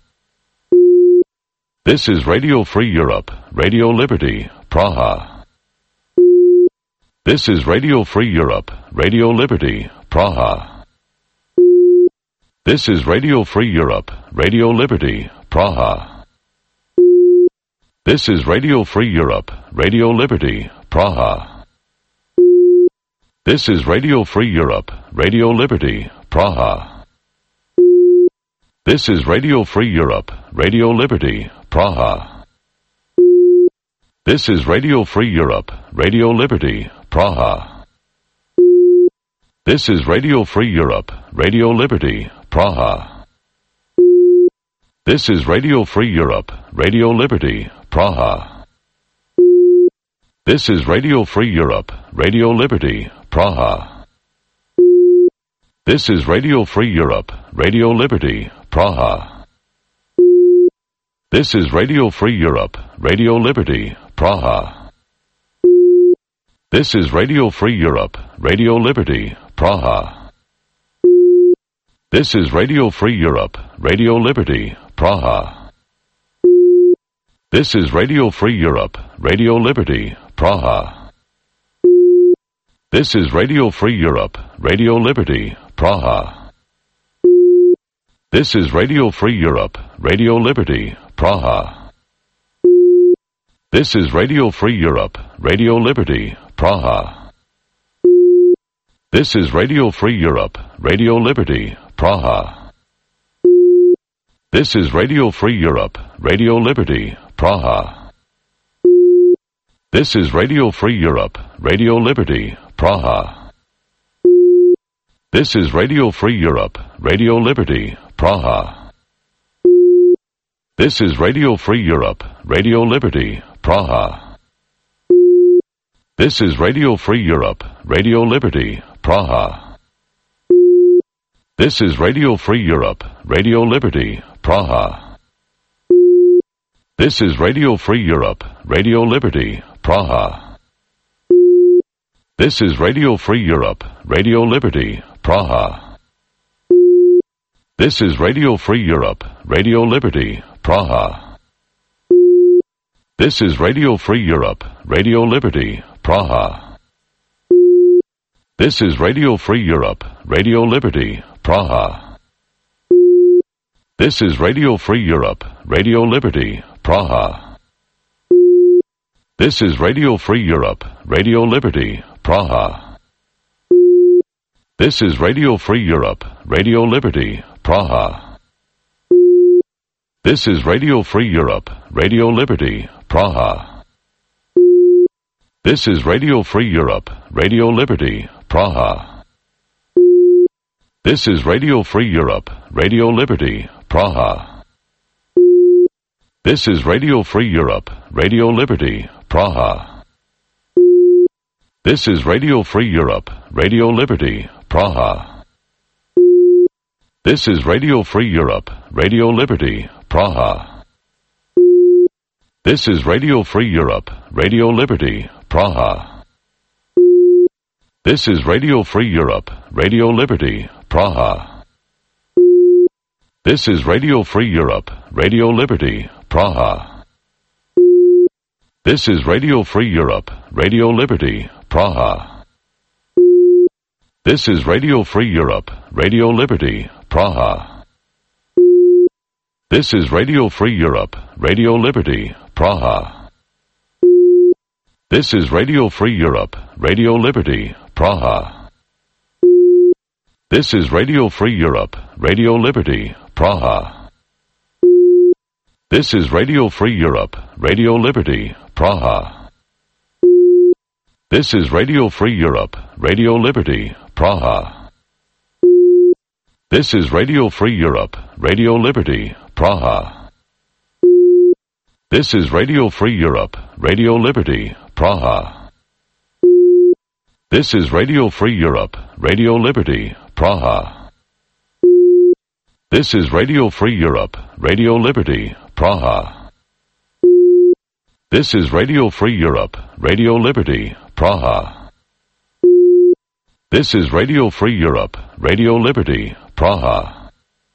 This is Radio Free Europe, Radio Liberty, Praha. This is Radio Free Europe, Radio Liberty, Praha. This is Radio Free Europe, Radio Liberty, Praha. This is Radio Free Europe, Radio Liberty, Praha. This is Radio Free Europe, Radio Liberty, Praha. This is Radio Free Europe, Radio Liberty, Praha. This is Radio Free Europe, Radio Liberty, Praha. This is Radio Free Europe, Radio Liberty, Praha. This is Radio Free Europe, Radio Liberty, Praha. This is Radio Free Europe, Radio Liberty, Praha. This is Radio Free Europe, Radio Liberty, Praha. This is Radio Free Europe, Radio Liberty, Praha. This is Radio Free Europe, Radio Liberty, Praha. This is Radio Free Europe, Radio Liberty, Praha. This is Radio Free Europe, Radio Liberty, Praha. This is Radio Free Europe, Radio Liberty, Praha. This is Radio Free Europe, Radio Liberty, Praha. This is Radio Free Europe, Radio Liberty, Praha. This is Radio Free Europe, Radio Liberty, Praha. This is Radio Free Europe, Radio Liberty, Praha. This is Radio Free Europe, Radio Liberty, Praha. This is Radio Free Europe, Radio Liberty, Praha. This is Radio Free Europe, Radio Liberty, Praha. This is Radio Free Europe, Radio Liberty, Praha. This is Radio Free Europe, Radio Liberty, Praha. This is Radio Free Europe, Radio Liberty, Praha. This is Radio Free Europe, Radio Liberty, Praha. This is Radio Free Europe, Radio Liberty, Praha. This is Radio Free Europe, Radio Liberty, Praha. This is Radio Free Europe, Radio Liberty, Praha. This is Radio Free Europe, Radio Liberty, Praha. This is Radio Free Europe, Radio Liberty, Praha. This is Radio Free Europe, Radio Liberty, Praha. This is Radio Free Europe, Radio Liberty, Praha. This is Radio Free Europe, Radio Liberty, Praha. This is Radio Free Europe, Radio Liberty, Praha. This is Radio Free Europe, Radio Liberty, Praha. This is Radio Free Europe, Radio Liberty, Praha. This is Radio Free Europe, Radio Liberty, Praha. This is Radio Free Europe, Radio Liberty, Praha. This is Radio Free Europe, Radio Liberty, Praha. This is Radio Free Europe, Radio Liberty, Praha. This is Radio Free Europe, Radio Liberty, Praha. This is Radio Free Europe, Radio Liberty, Praha. This is Radio Free Europe, Radio Liberty, Praha. This is Radio Free Europe, Radio Liberty, Praha. This is Radio Free Europe, Radio Liberty, Praha. This is Radio Free Europe, Radio Liberty, Praha. This is Radio Free Europe, Radio Liberty, Praha. This is Radio Free Europe, Radio Liberty, Praha. This is Radio Free Europe, Radio Liberty, Praha. This is Radio Free Europe, Radio Liberty, Praha. This is Radio Free Europe, Radio Liberty, Praha. This is Radio Free Europe, Radio Liberty, Praha. This is Radio Free Europe, Radio Liberty, Praha.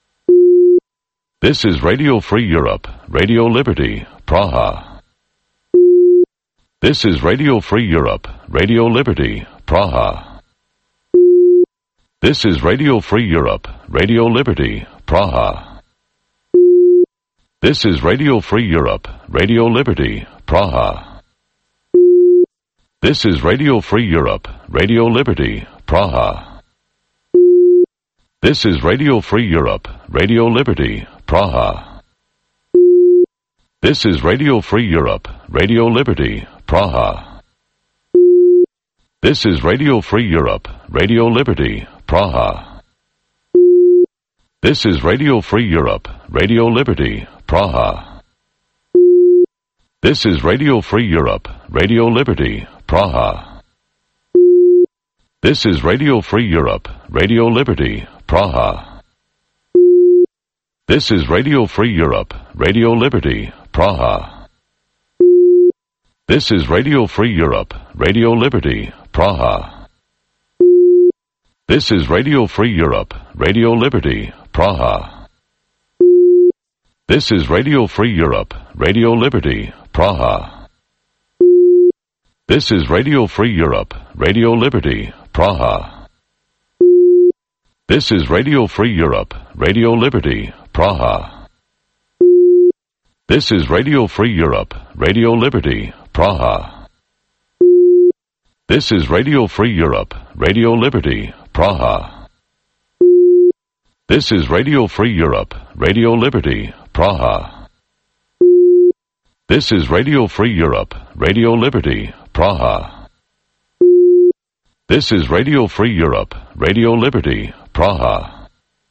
This is Radio Free Europe, Radio Liberty, Praha. This is Radio Free Europe, Radio Liberty, Praha. This is Radio Free Europe, Radio Liberty, Praha. This is Radio Free Europe, Radio Liberty, Praha. This is Radio Free Europe, Radio Liberty, Praha. This is Radio Free Europe, Radio Liberty, Praha. This is Radio Free Europe, Radio Liberty, Praha. This is Radio Free Europe, Radio Liberty, Praha. This is Radio Free Europe, Radio Liberty, Praha. This is Radio Free Europe, Radio Liberty, Praha. This is Radio Free Europe, Radio Liberty, Praha. This is Radio Free Europe, Radio Liberty, Praha. This is Radio Free Europe, Radio Liberty, Praha. This is Radio Free Europe, Radio Liberty, Praha. This is Radio Free Europe, Radio Liberty, Praha. This is Radio Free Europe, Radio Liberty, Praha. This is Radio Free Europe, Radio Liberty, Praha. This is Radio Free Europe, Radio Liberty, Praha. This is Radio Free Europe, Radio Liberty, Praha. This is Radio Free Europe, Radio Liberty, Praha. This is Radio Free Europe, Radio Liberty, Praha. This is Radio Free Europe, Radio Liberty, Praha.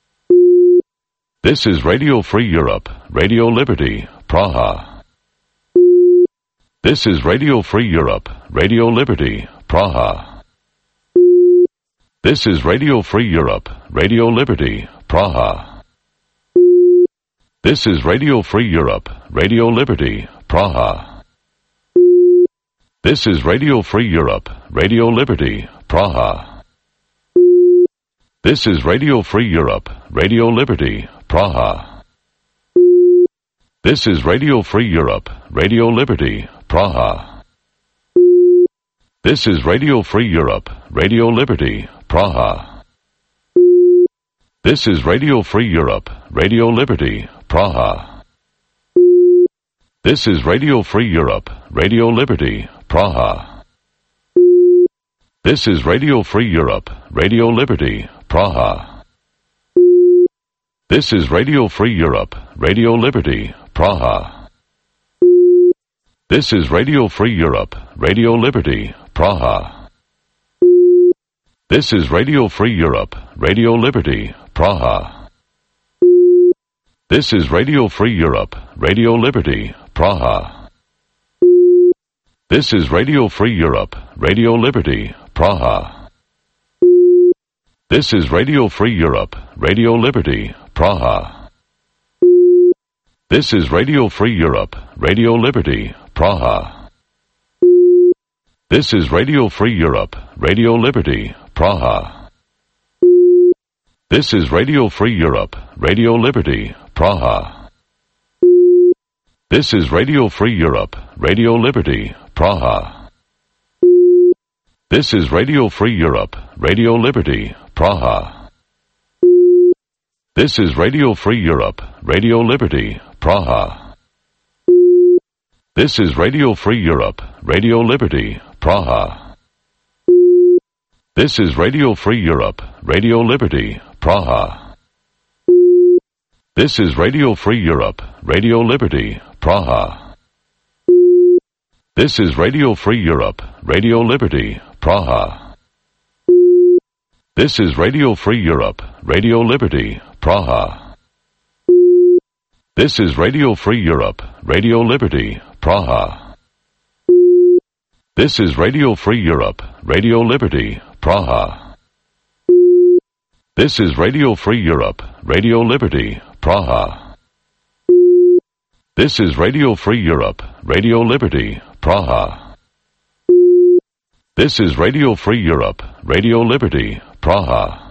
This is Radio Free Europe, Radio Liberty, Praha. This is Radio Free Europe, Radio Liberty, Praha. This is Radio Free Europe, Radio Liberty, Praha. This is Radio Free Europe, Radio Liberty, Praha. This is Radio Free Europe, Radio Liberty, Praha. This is Radio Free Europe, Radio Liberty, Praha. This is Radio Free Europe, Radio Liberty, Praha. This is Radio Free Europe, Radio Liberty, Praha. This is Radio Free Europe, Radio Liberty, Praha. This is Radio Free Europe, Radio Liberty, Praha. This is Radio Free Europe, Radio Liberty, Praha. This is Radio Free Europe, Radio Liberty, Praha. This is Radio Free Europe, Radio Liberty, Praha. This is Radio Free Europe, Radio Liberty, Praha. This is Radio Free Europe, Radio Liberty, Praha. This is Radio Free Europe, Radio Liberty, Praha. This is Radio Free Europe, Radio Liberty, Praha. This is Radio Free Europe, Radio Liberty, Praha. This is Radio Free Europe, Radio Liberty, Praha. This is Radio Free Europe, Radio Liberty, Praha. This is Radio Free Europe, Radio Liberty, Praha. This is Radio Free Europe, Radio Liberty, Praha. This is Radio Free Europe, Radio Liberty, Praha. This is Radio Free Europe, Radio Liberty, Praha. This is Radio Free Europe, Radio Liberty, Praha. This is Radio Free Europe, Radio Liberty, Praha. This is Radio Free Europe, Radio Liberty, Praha. This is Radio Free Europe, Radio Liberty, Praha. This is Radio Free Europe, Radio Liberty, Praha. This is Radio Free Europe, Radio Liberty, Praha. This is Radio Free Europe, Radio Liberty, Praha. This is Radio Free Europe, Radio Liberty, Praha. This is Radio Free Europe, Radio Liberty, Praha.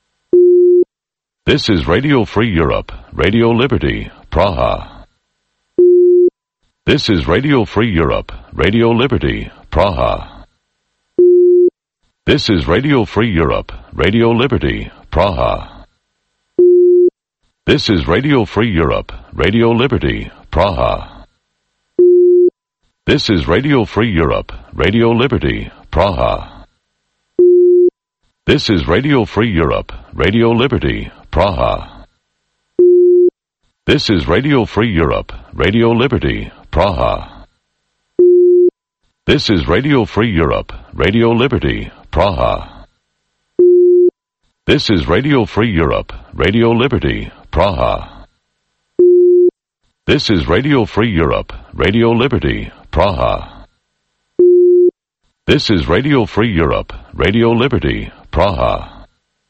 This is Radio Free Europe, Radio Liberty, Praha. This is Radio Free Europe, Radio Liberty, Praha. This is Radio Free Europe, Radio Liberty, Praha. This is Radio Free Europe, Radio Liberty, Praha. This is Radio Free Europe, Radio Liberty, Praha. This is Radio Free Europe, Radio Liberty, Praha. This is Radio Free Europe, Radio Liberty, Praha. This is Radio Free Europe, Radio Liberty, Praha. This is Radio Free Europe, Radio Liberty, Praha. This is Radio Free Europe, Radio Liberty, Praha. This is Radio Free Europe, Radio Liberty, Praha.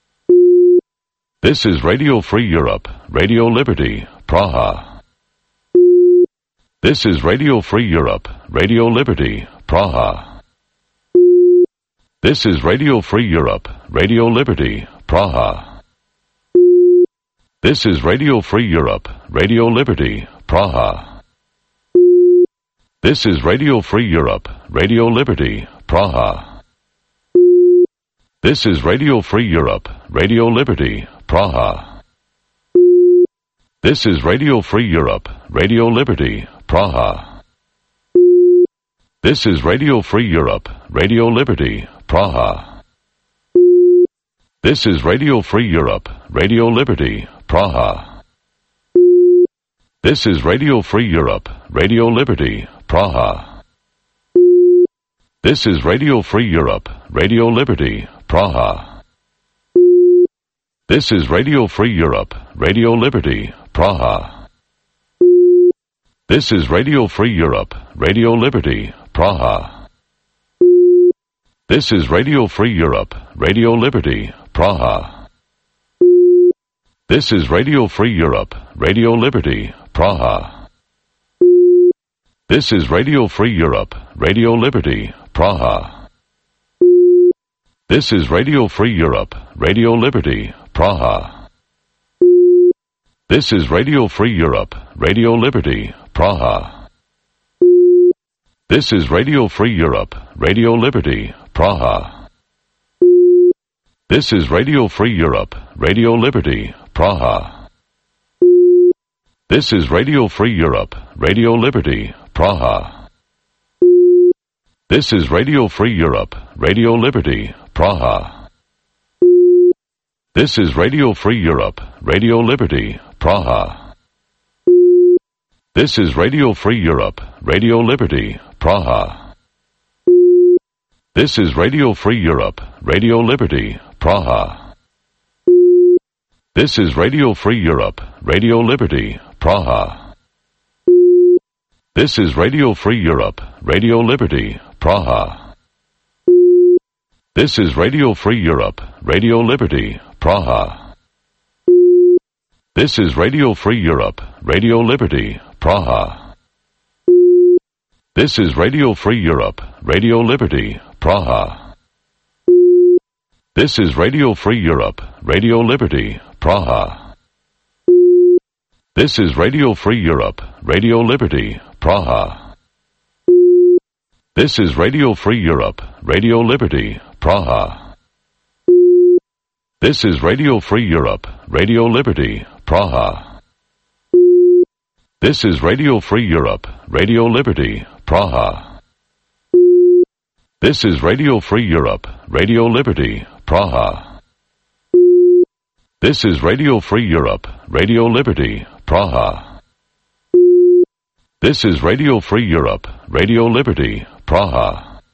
This is Radio Free Europe, Radio Liberty, Praha. This is Radio Free Europe, Radio Liberty, Praha. This is Radio Free Europe, Radio Liberty, Praha. This is Radio Free Europe, Radio Liberty, Praha. This is Radio Free Europe, Radio Liberty, Praha. This is Radio Free Europe, Radio Liberty, Praha. This is Radio Free Europe, Radio Liberty, Praha. This is Radio Free Europe, Radio Liberty, Praha. This is Radio Free Europe, Radio Liberty, Praha. This is Radio Free Europe, Radio Liberty, Praha. This is Radio Free Europe, Radio Liberty, Praha. This is Radio Free Europe, Radio Liberty, Praha. This is Radio Free Europe, Radio Liberty, Praha. This is Radio Free Europe, Radio Liberty, Praha. This is Radio Free Europe, Radio Liberty, Praha. This is Radio Free Europe, Radio Liberty, Praha. This is Radio Free Europe, Radio Liberty, Praha. This is Radio Free Europe, Radio Liberty, Praha. This is Radio Free Europe, Radio Liberty, Praha. This is Radio Free Europe, Radio Liberty, Praha. This is Radio Free Europe, Radio Liberty, Praha. This is Radio Free Europe, Radio Liberty, Praha. This is Radio Free Europe, Radio Liberty, Praha. This is Radio Free Europe, Radio Liberty, Praha. This is Radio Free Europe, Radio Liberty, Praha. This is Radio Free Europe, Radio Liberty, Praha. This is Radio Free Europe, Radio Liberty, Praha. This is Radio Free Europe, Radio Liberty, Praha. This is Radio Free Europe, Radio Liberty, Praha. This is Radio Free Europe, Radio Liberty, Praha. This is Radio Free Europe, Radio Liberty, Praha. This is Radio Free Europe, Radio Liberty, Praha. This is Radio Free Europe, Radio Liberty, Praha. This is Radio Free Europe, Radio Liberty, Praha. This is Radio Free Europe, Radio Liberty, Praha. This is Radio Free Europe, Radio Liberty, Praha. This is Radio Free Europe, Radio Liberty, Praha. This is Radio Free Europe, Radio Liberty, Praha.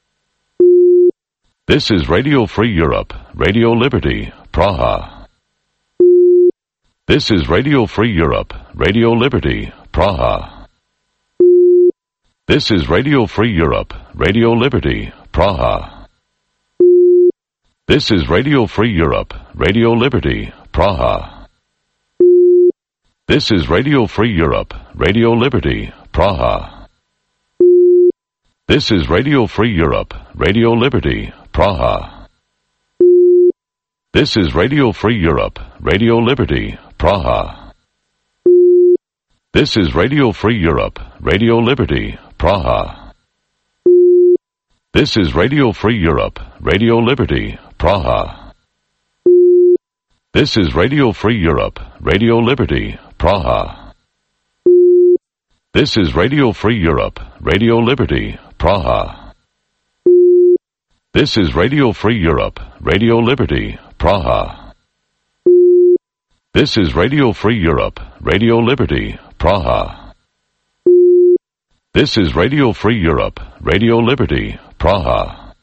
This is Radio Free Europe, Radio Liberty, Praha. This is Radio Free Europe, Radio Liberty, Praha. This is Radio Free Europe, Radio Liberty, Praha. This is Radio Free Europe, Radio Liberty, Praha. This is Radio Free Europe, Radio Liberty, Praha. This is Radio Free Europe, Radio Liberty, Praha. This is Radio Free Europe, Radio Liberty, Praha. This is Radio Free Europe, Radio Liberty, Praha. This is Radio Free Europe, Radio Liberty, Praha. This is Radio Free Europe, Radio Liberty, Praha. This is Radio Free Europe, Radio Liberty, Praha. This is Radio Free Europe, Radio Liberty, Praha. This is Radio Free Europe, Radio Liberty, Praha. This is Radio Free Europe, Radio Liberty, Praha.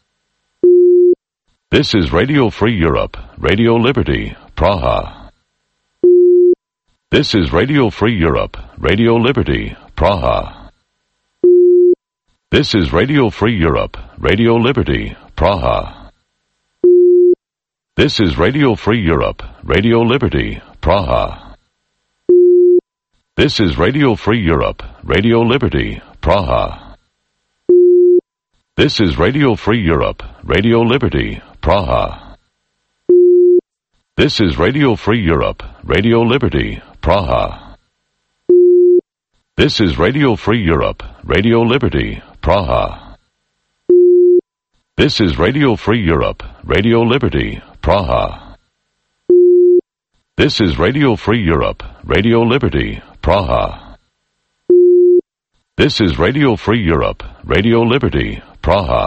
This is Radio Free Europe, Radio Liberty, Praha. This is Radio Free Europe, Radio Liberty, Praha. This is Radio Free Europe, Radio Liberty, Praha. This is Radio Free Europe, Radio Liberty, Praha. This is Radio Free Europe, Radio Liberty, Praha. This is Radio Free Europe, Radio Liberty, Praha. This is Radio Free Europe, Radio Liberty, Praha. This is Radio Free Europe, Radio Liberty, Praha. This is Radio Free Europe, Radio Liberty, Praha. This is Radio Free Europe, Radio Liberty, Praha. This is Radio Free Europe, Radio Liberty, Praha.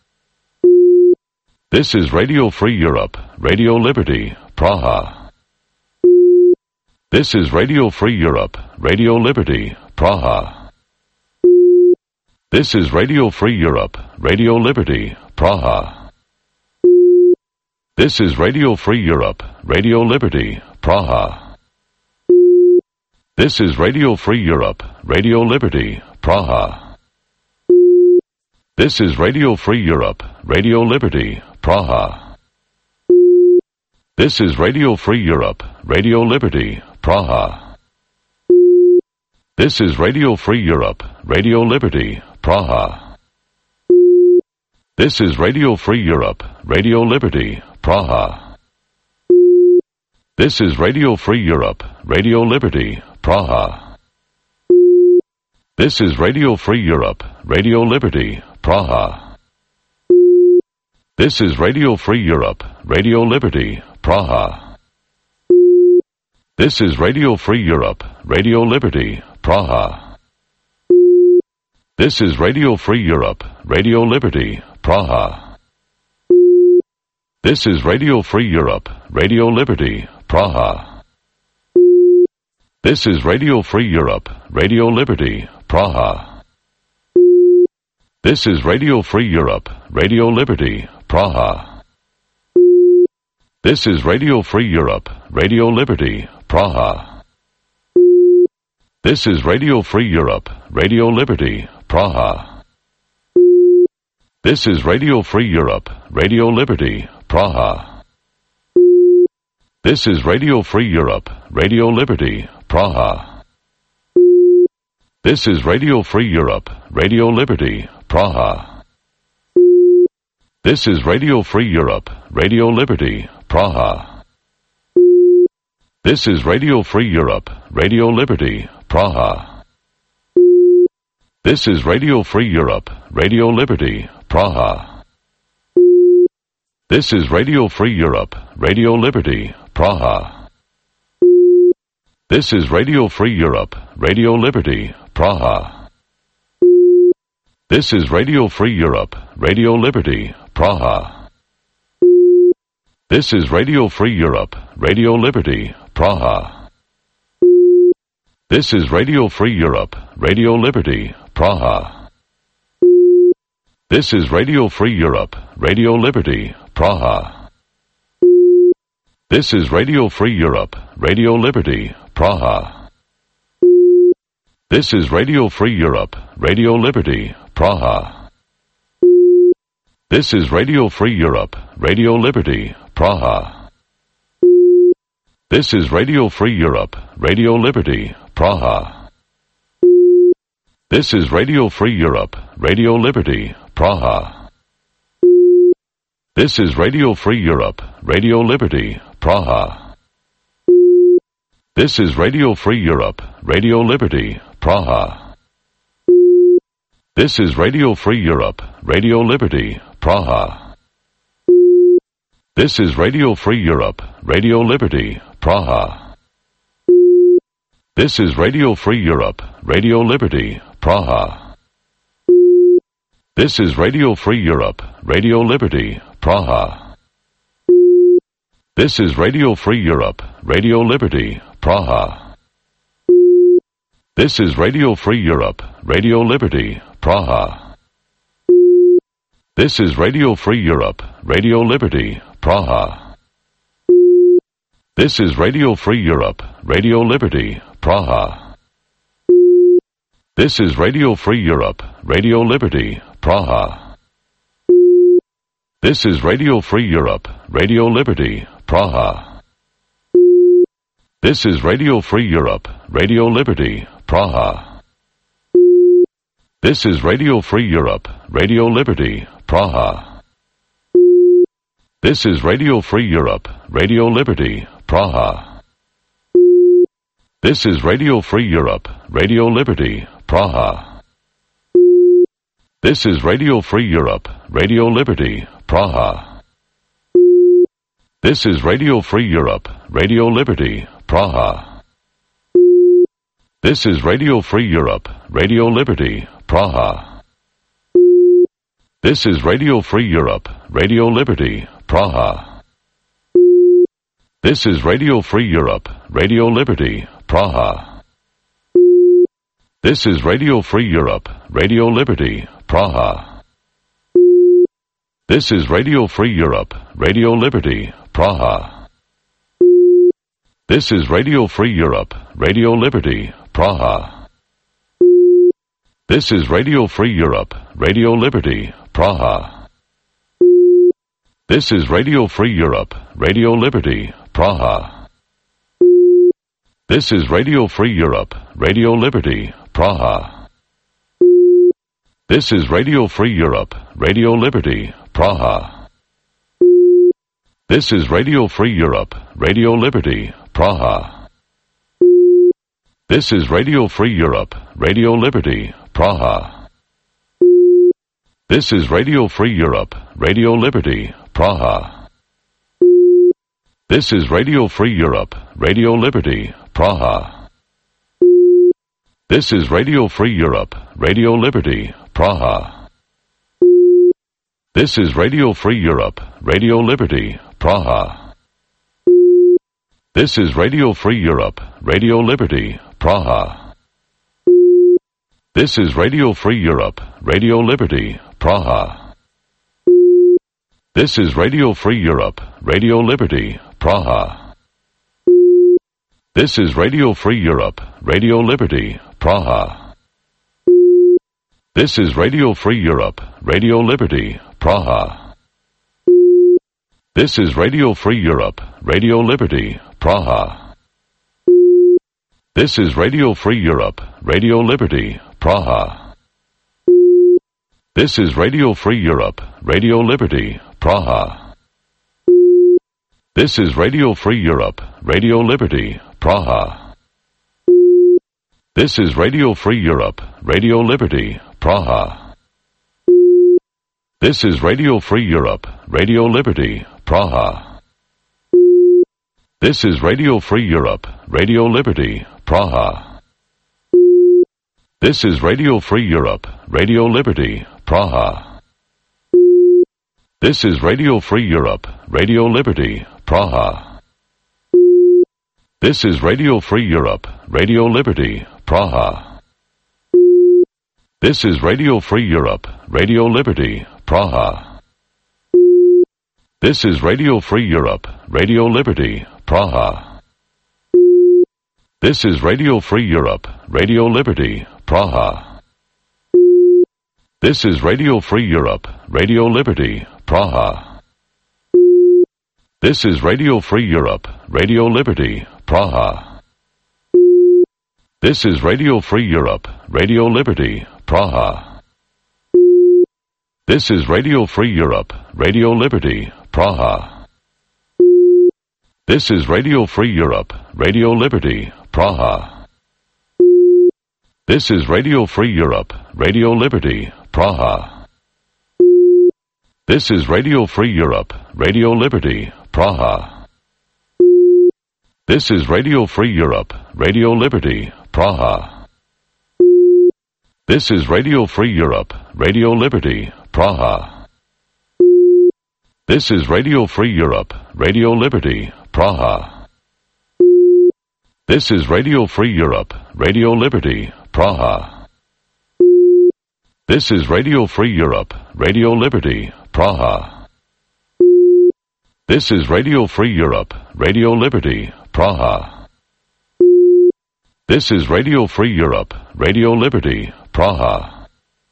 This is Radio Free Europe, Radio Liberty, Praha. This is Radio Free Europe, Radio Liberty, Praha. This is Radio Free Europe, Radio Liberty, Praha. This is Radio Free Europe, Radio Liberty, Praha. This is Radio Free Europe, Radio Liberty, Praha. This is Radio Free Europe, Radio Liberty, Praha. This is Radio Free Europe, Radio Liberty, Praha. This is Radio Free Europe, Radio Liberty, Praha. This is Radio Free Europe, Radio Liberty, Praha. This is Radio Free Europe, Radio Liberty, Praha. This is Radio Free Europe, Radio Liberty, Praha. This is Radio Free Europe, Radio Liberty, Praha. This is Radio Free Europe, Radio Liberty, Praha. This is Radio Free Europe, Radio Liberty, Praha. This is Radio Free Europe, Radio Liberty, Praha. This is Radio Free Europe, Radio Liberty, Praha. This is Radio Free Europe, Radio Liberty, Praha. This is Radio Free Europe, Radio Liberty, Praha. This is Radio Free Europe, Radio Liberty, Praha. This is Radio Free Europe, Radio Liberty, Praha. This is Radio Free Europe, Radio Liberty, Praha. This is Radio Free Europe, Radio Liberty, Praha. This is Radio Free Europe, Radio Liberty, Praha. This is Radio Free Europe, Radio Liberty, Praha. This is Radio Free Europe, Radio Liberty, Praha. This is Radio Free Europe, Radio Liberty, Praha. This is Radio Free Europe, Radio Liberty, Praha. This is Radio Free Europe, Radio Liberty, Praha. This is Radio Free Europe, Radio Liberty, Praha. This is Radio Free Europe, Radio Liberty, Praha. This is Radio Free Europe, Radio Liberty, Praha. This is Radio Free Europe, Radio Liberty, Praha. This is Radio Free Europe, Radio Liberty, Praha. This is Radio Free Europe, Radio Liberty, Praha. This is Radio Free Europe, Radio Liberty, Praha. This is Radio Free Europe, Radio Liberty, Praha. This is Radio Free Europe, Radio Liberty, Praha. This is Radio Free Europe, Radio Liberty, Praha. This is Radio Free Europe, Radio Liberty, Praha. This is Radio Free Europe, Radio Liberty, Praha. This is Radio Free Europe, Radio Liberty, Praha. This is Radio Free Europe, Radio Liberty, Praha. This is Radio Free Europe, Radio Liberty, Praha. This is Radio Free Europe, Radio Liberty, Praha. This is Radio Free Europe, Radio Liberty, Praha. This is Radio Free Europe, Radio Liberty, Praha. This is Radio Free Europe, Radio Liberty, Praha. This is Radio Free Europe, Radio Liberty, Praha. This is Radio Free Europe, Radio Liberty, Praha. This is Radio Free Europe, Radio Liberty, Praha. This is Radio Free Europe, Radio Liberty, Praha. This is Radio Free Europe, Radio Liberty, Praha. This is Radio Free Europe, Radio Liberty, Praha. This is Radio Free Europe, Radio Liberty, Praha. This is Radio Free Europe, Radio Liberty, Praha. This is Radio Free Europe, Radio Liberty, Praha. This is Radio Free Europe, Radio Liberty, Praha. This is Radio Free Europe, Radio Liberty, Praha. This is Radio Free Europe, Radio Liberty, Praha. This is Radio Free Europe, Radio Liberty, Praha. This is Radio Free Europe, Radio Liberty, Praha. This is Radio Free Europe, Radio Liberty, Praha. This is Radio Free Europe, Radio Liberty, Praha. This is Radio Free Europe, Radio Liberty, Praha. This is Radio Free Europe, Radio Liberty, Praha. This is Radio Free Europe, Radio Liberty, Praha. This is Radio Free Europe, Radio Liberty, Praha. This is Radio Free Europe, Radio Liberty, Praha. This is Radio Free Europe, Radio Liberty, Praha. This is Radio Free Europe, Radio Liberty, Praha. This is Radio Free Europe, Radio Liberty, Praha. This is Radio Free Europe, Radio Liberty, Praha. This is Radio Free Europe, Radio Liberty, Praha. This is Radio Free Europe, Radio Liberty, Praha. This is Radio Free Europe, Radio Liberty, Praha. This is Radio Free Europe, Radio Liberty, Praha. This is Radio Free Europe, Radio Liberty, Praha. This is Radio Free Europe, Radio Liberty, Praha. This is Radio Free Europe, Radio Liberty, Praha. This is Radio Free Europe, Radio Liberty, Praha. This is Radio Free Europe, Radio Liberty, Praha. This is Radio Free Europe, Radio Liberty, Praha. This is Radio Free Europe, Radio Liberty, Praha. This is Radio Free Europe, Radio Liberty, Praha. This is Radio Free Europe, Radio Liberty, Praha. This is Radio Free Europe, Radio Liberty, Praha. This is Radio Free Europe, Radio Liberty, Praha. This is Radio Free Europe, Radio Liberty, Praha. This is Radio Free Europe, Radio Liberty, Praha. This is Radio Free Europe, Radio Liberty, Praha. This is Radio Free Europe, Radio Liberty, Praha. This is Radio Free Europe, Radio Liberty, Praha. This is Radio Free Europe, Radio Liberty, Praha. This is Radio Free Europe, Radio Liberty, Praha. This is Radio Free Europe, Radio Liberty, Praha. This is Radio Free Europe, Radio Liberty, Praha. This is Radio Free Europe, Radio Liberty, Praha. This is Radio Free Europe, Radio Liberty, Praha. This is Radio Free Europe, Radio Liberty, Praha. This is Radio Free Europe, Radio Liberty, Praha. This is Radio Free Europe, Radio Liberty, Praha. This is Radio Free Europe, Radio Liberty, Praha.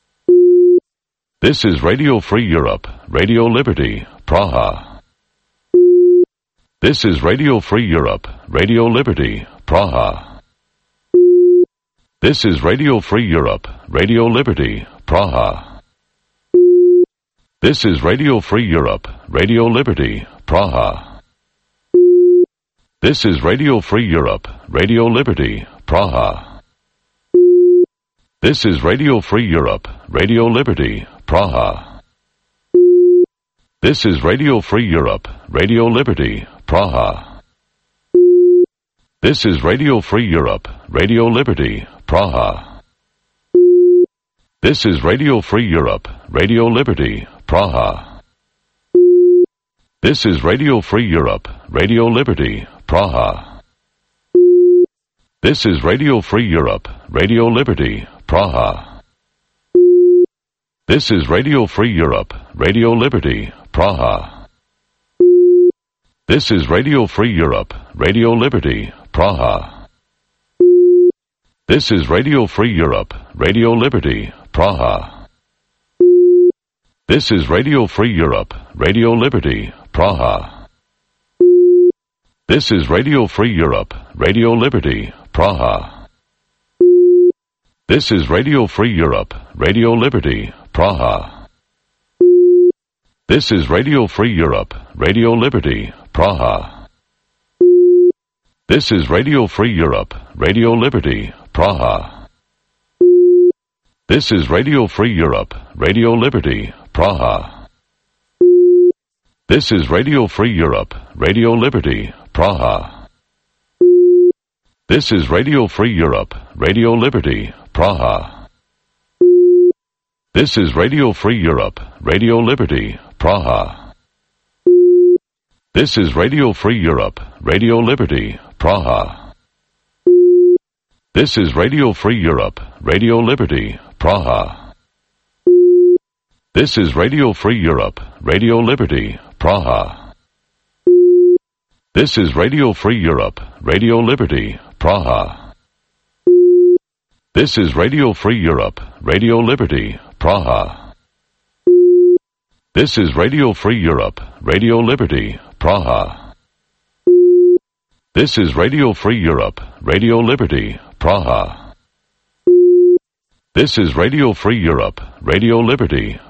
This is Radio Free Europe, Radio Liberty, Praha. This is Radio Free Europe, Radio Liberty, Praha. This is Radio Free Europe, Radio Liberty, Praha. This is Radio Free Europe, Radio Liberty, Praha. This is Radio Free Europe, Radio Liberty, Praha. This is Radio Free Europe, Radio Liberty, Praha. This is Radio Free Europe, Radio Liberty, Praha. This is Radio Free Europe, Radio Liberty, Praha. This is Radio Free Europe, Radio Liberty, Praha. This is Radio Free Europe, Radio Liberty, Praha. This is Radio Free Europe, Radio Liberty, Praha. This is Radio Free Europe, Radio Liberty, Praha. This is Radio Free Europe, Radio Liberty, Praha. This is Radio Free Europe, Radio Liberty, Praha. This is Radio Free Europe, Radio Liberty, Praha. This is Radio Free Europe, Radio Liberty, Praha. This is Radio Free Europe, Radio Liberty, Praha. This is Radio Free Europe, Radio Liberty, Praha. This is Radio Free Europe, Radio Liberty, Praha. This is Radio Free Europe, Radio Liberty, Praha. This is Radio Free Europe, Radio Liberty, Praha. This is Radio Free Europe, Radio Liberty, Praha. This is Radio Free Europe, Radio Liberty, Praha. This is Radio Free Europe, Radio Liberty, Praha. This is Radio Free Europe, Radio Liberty, Praha. This is Radio Free Europe, Radio Liberty, Praha. This is Radio Free Europe, Radio Liberty, Praha. This is Radio Free Europe, Radio Liberty, Praha. This is Radio Free Europe, Radio Liberty, Praha. This is Radio Free Europe, Radio Liberty, Praha. This is Radio Free Europe, Radio Liberty,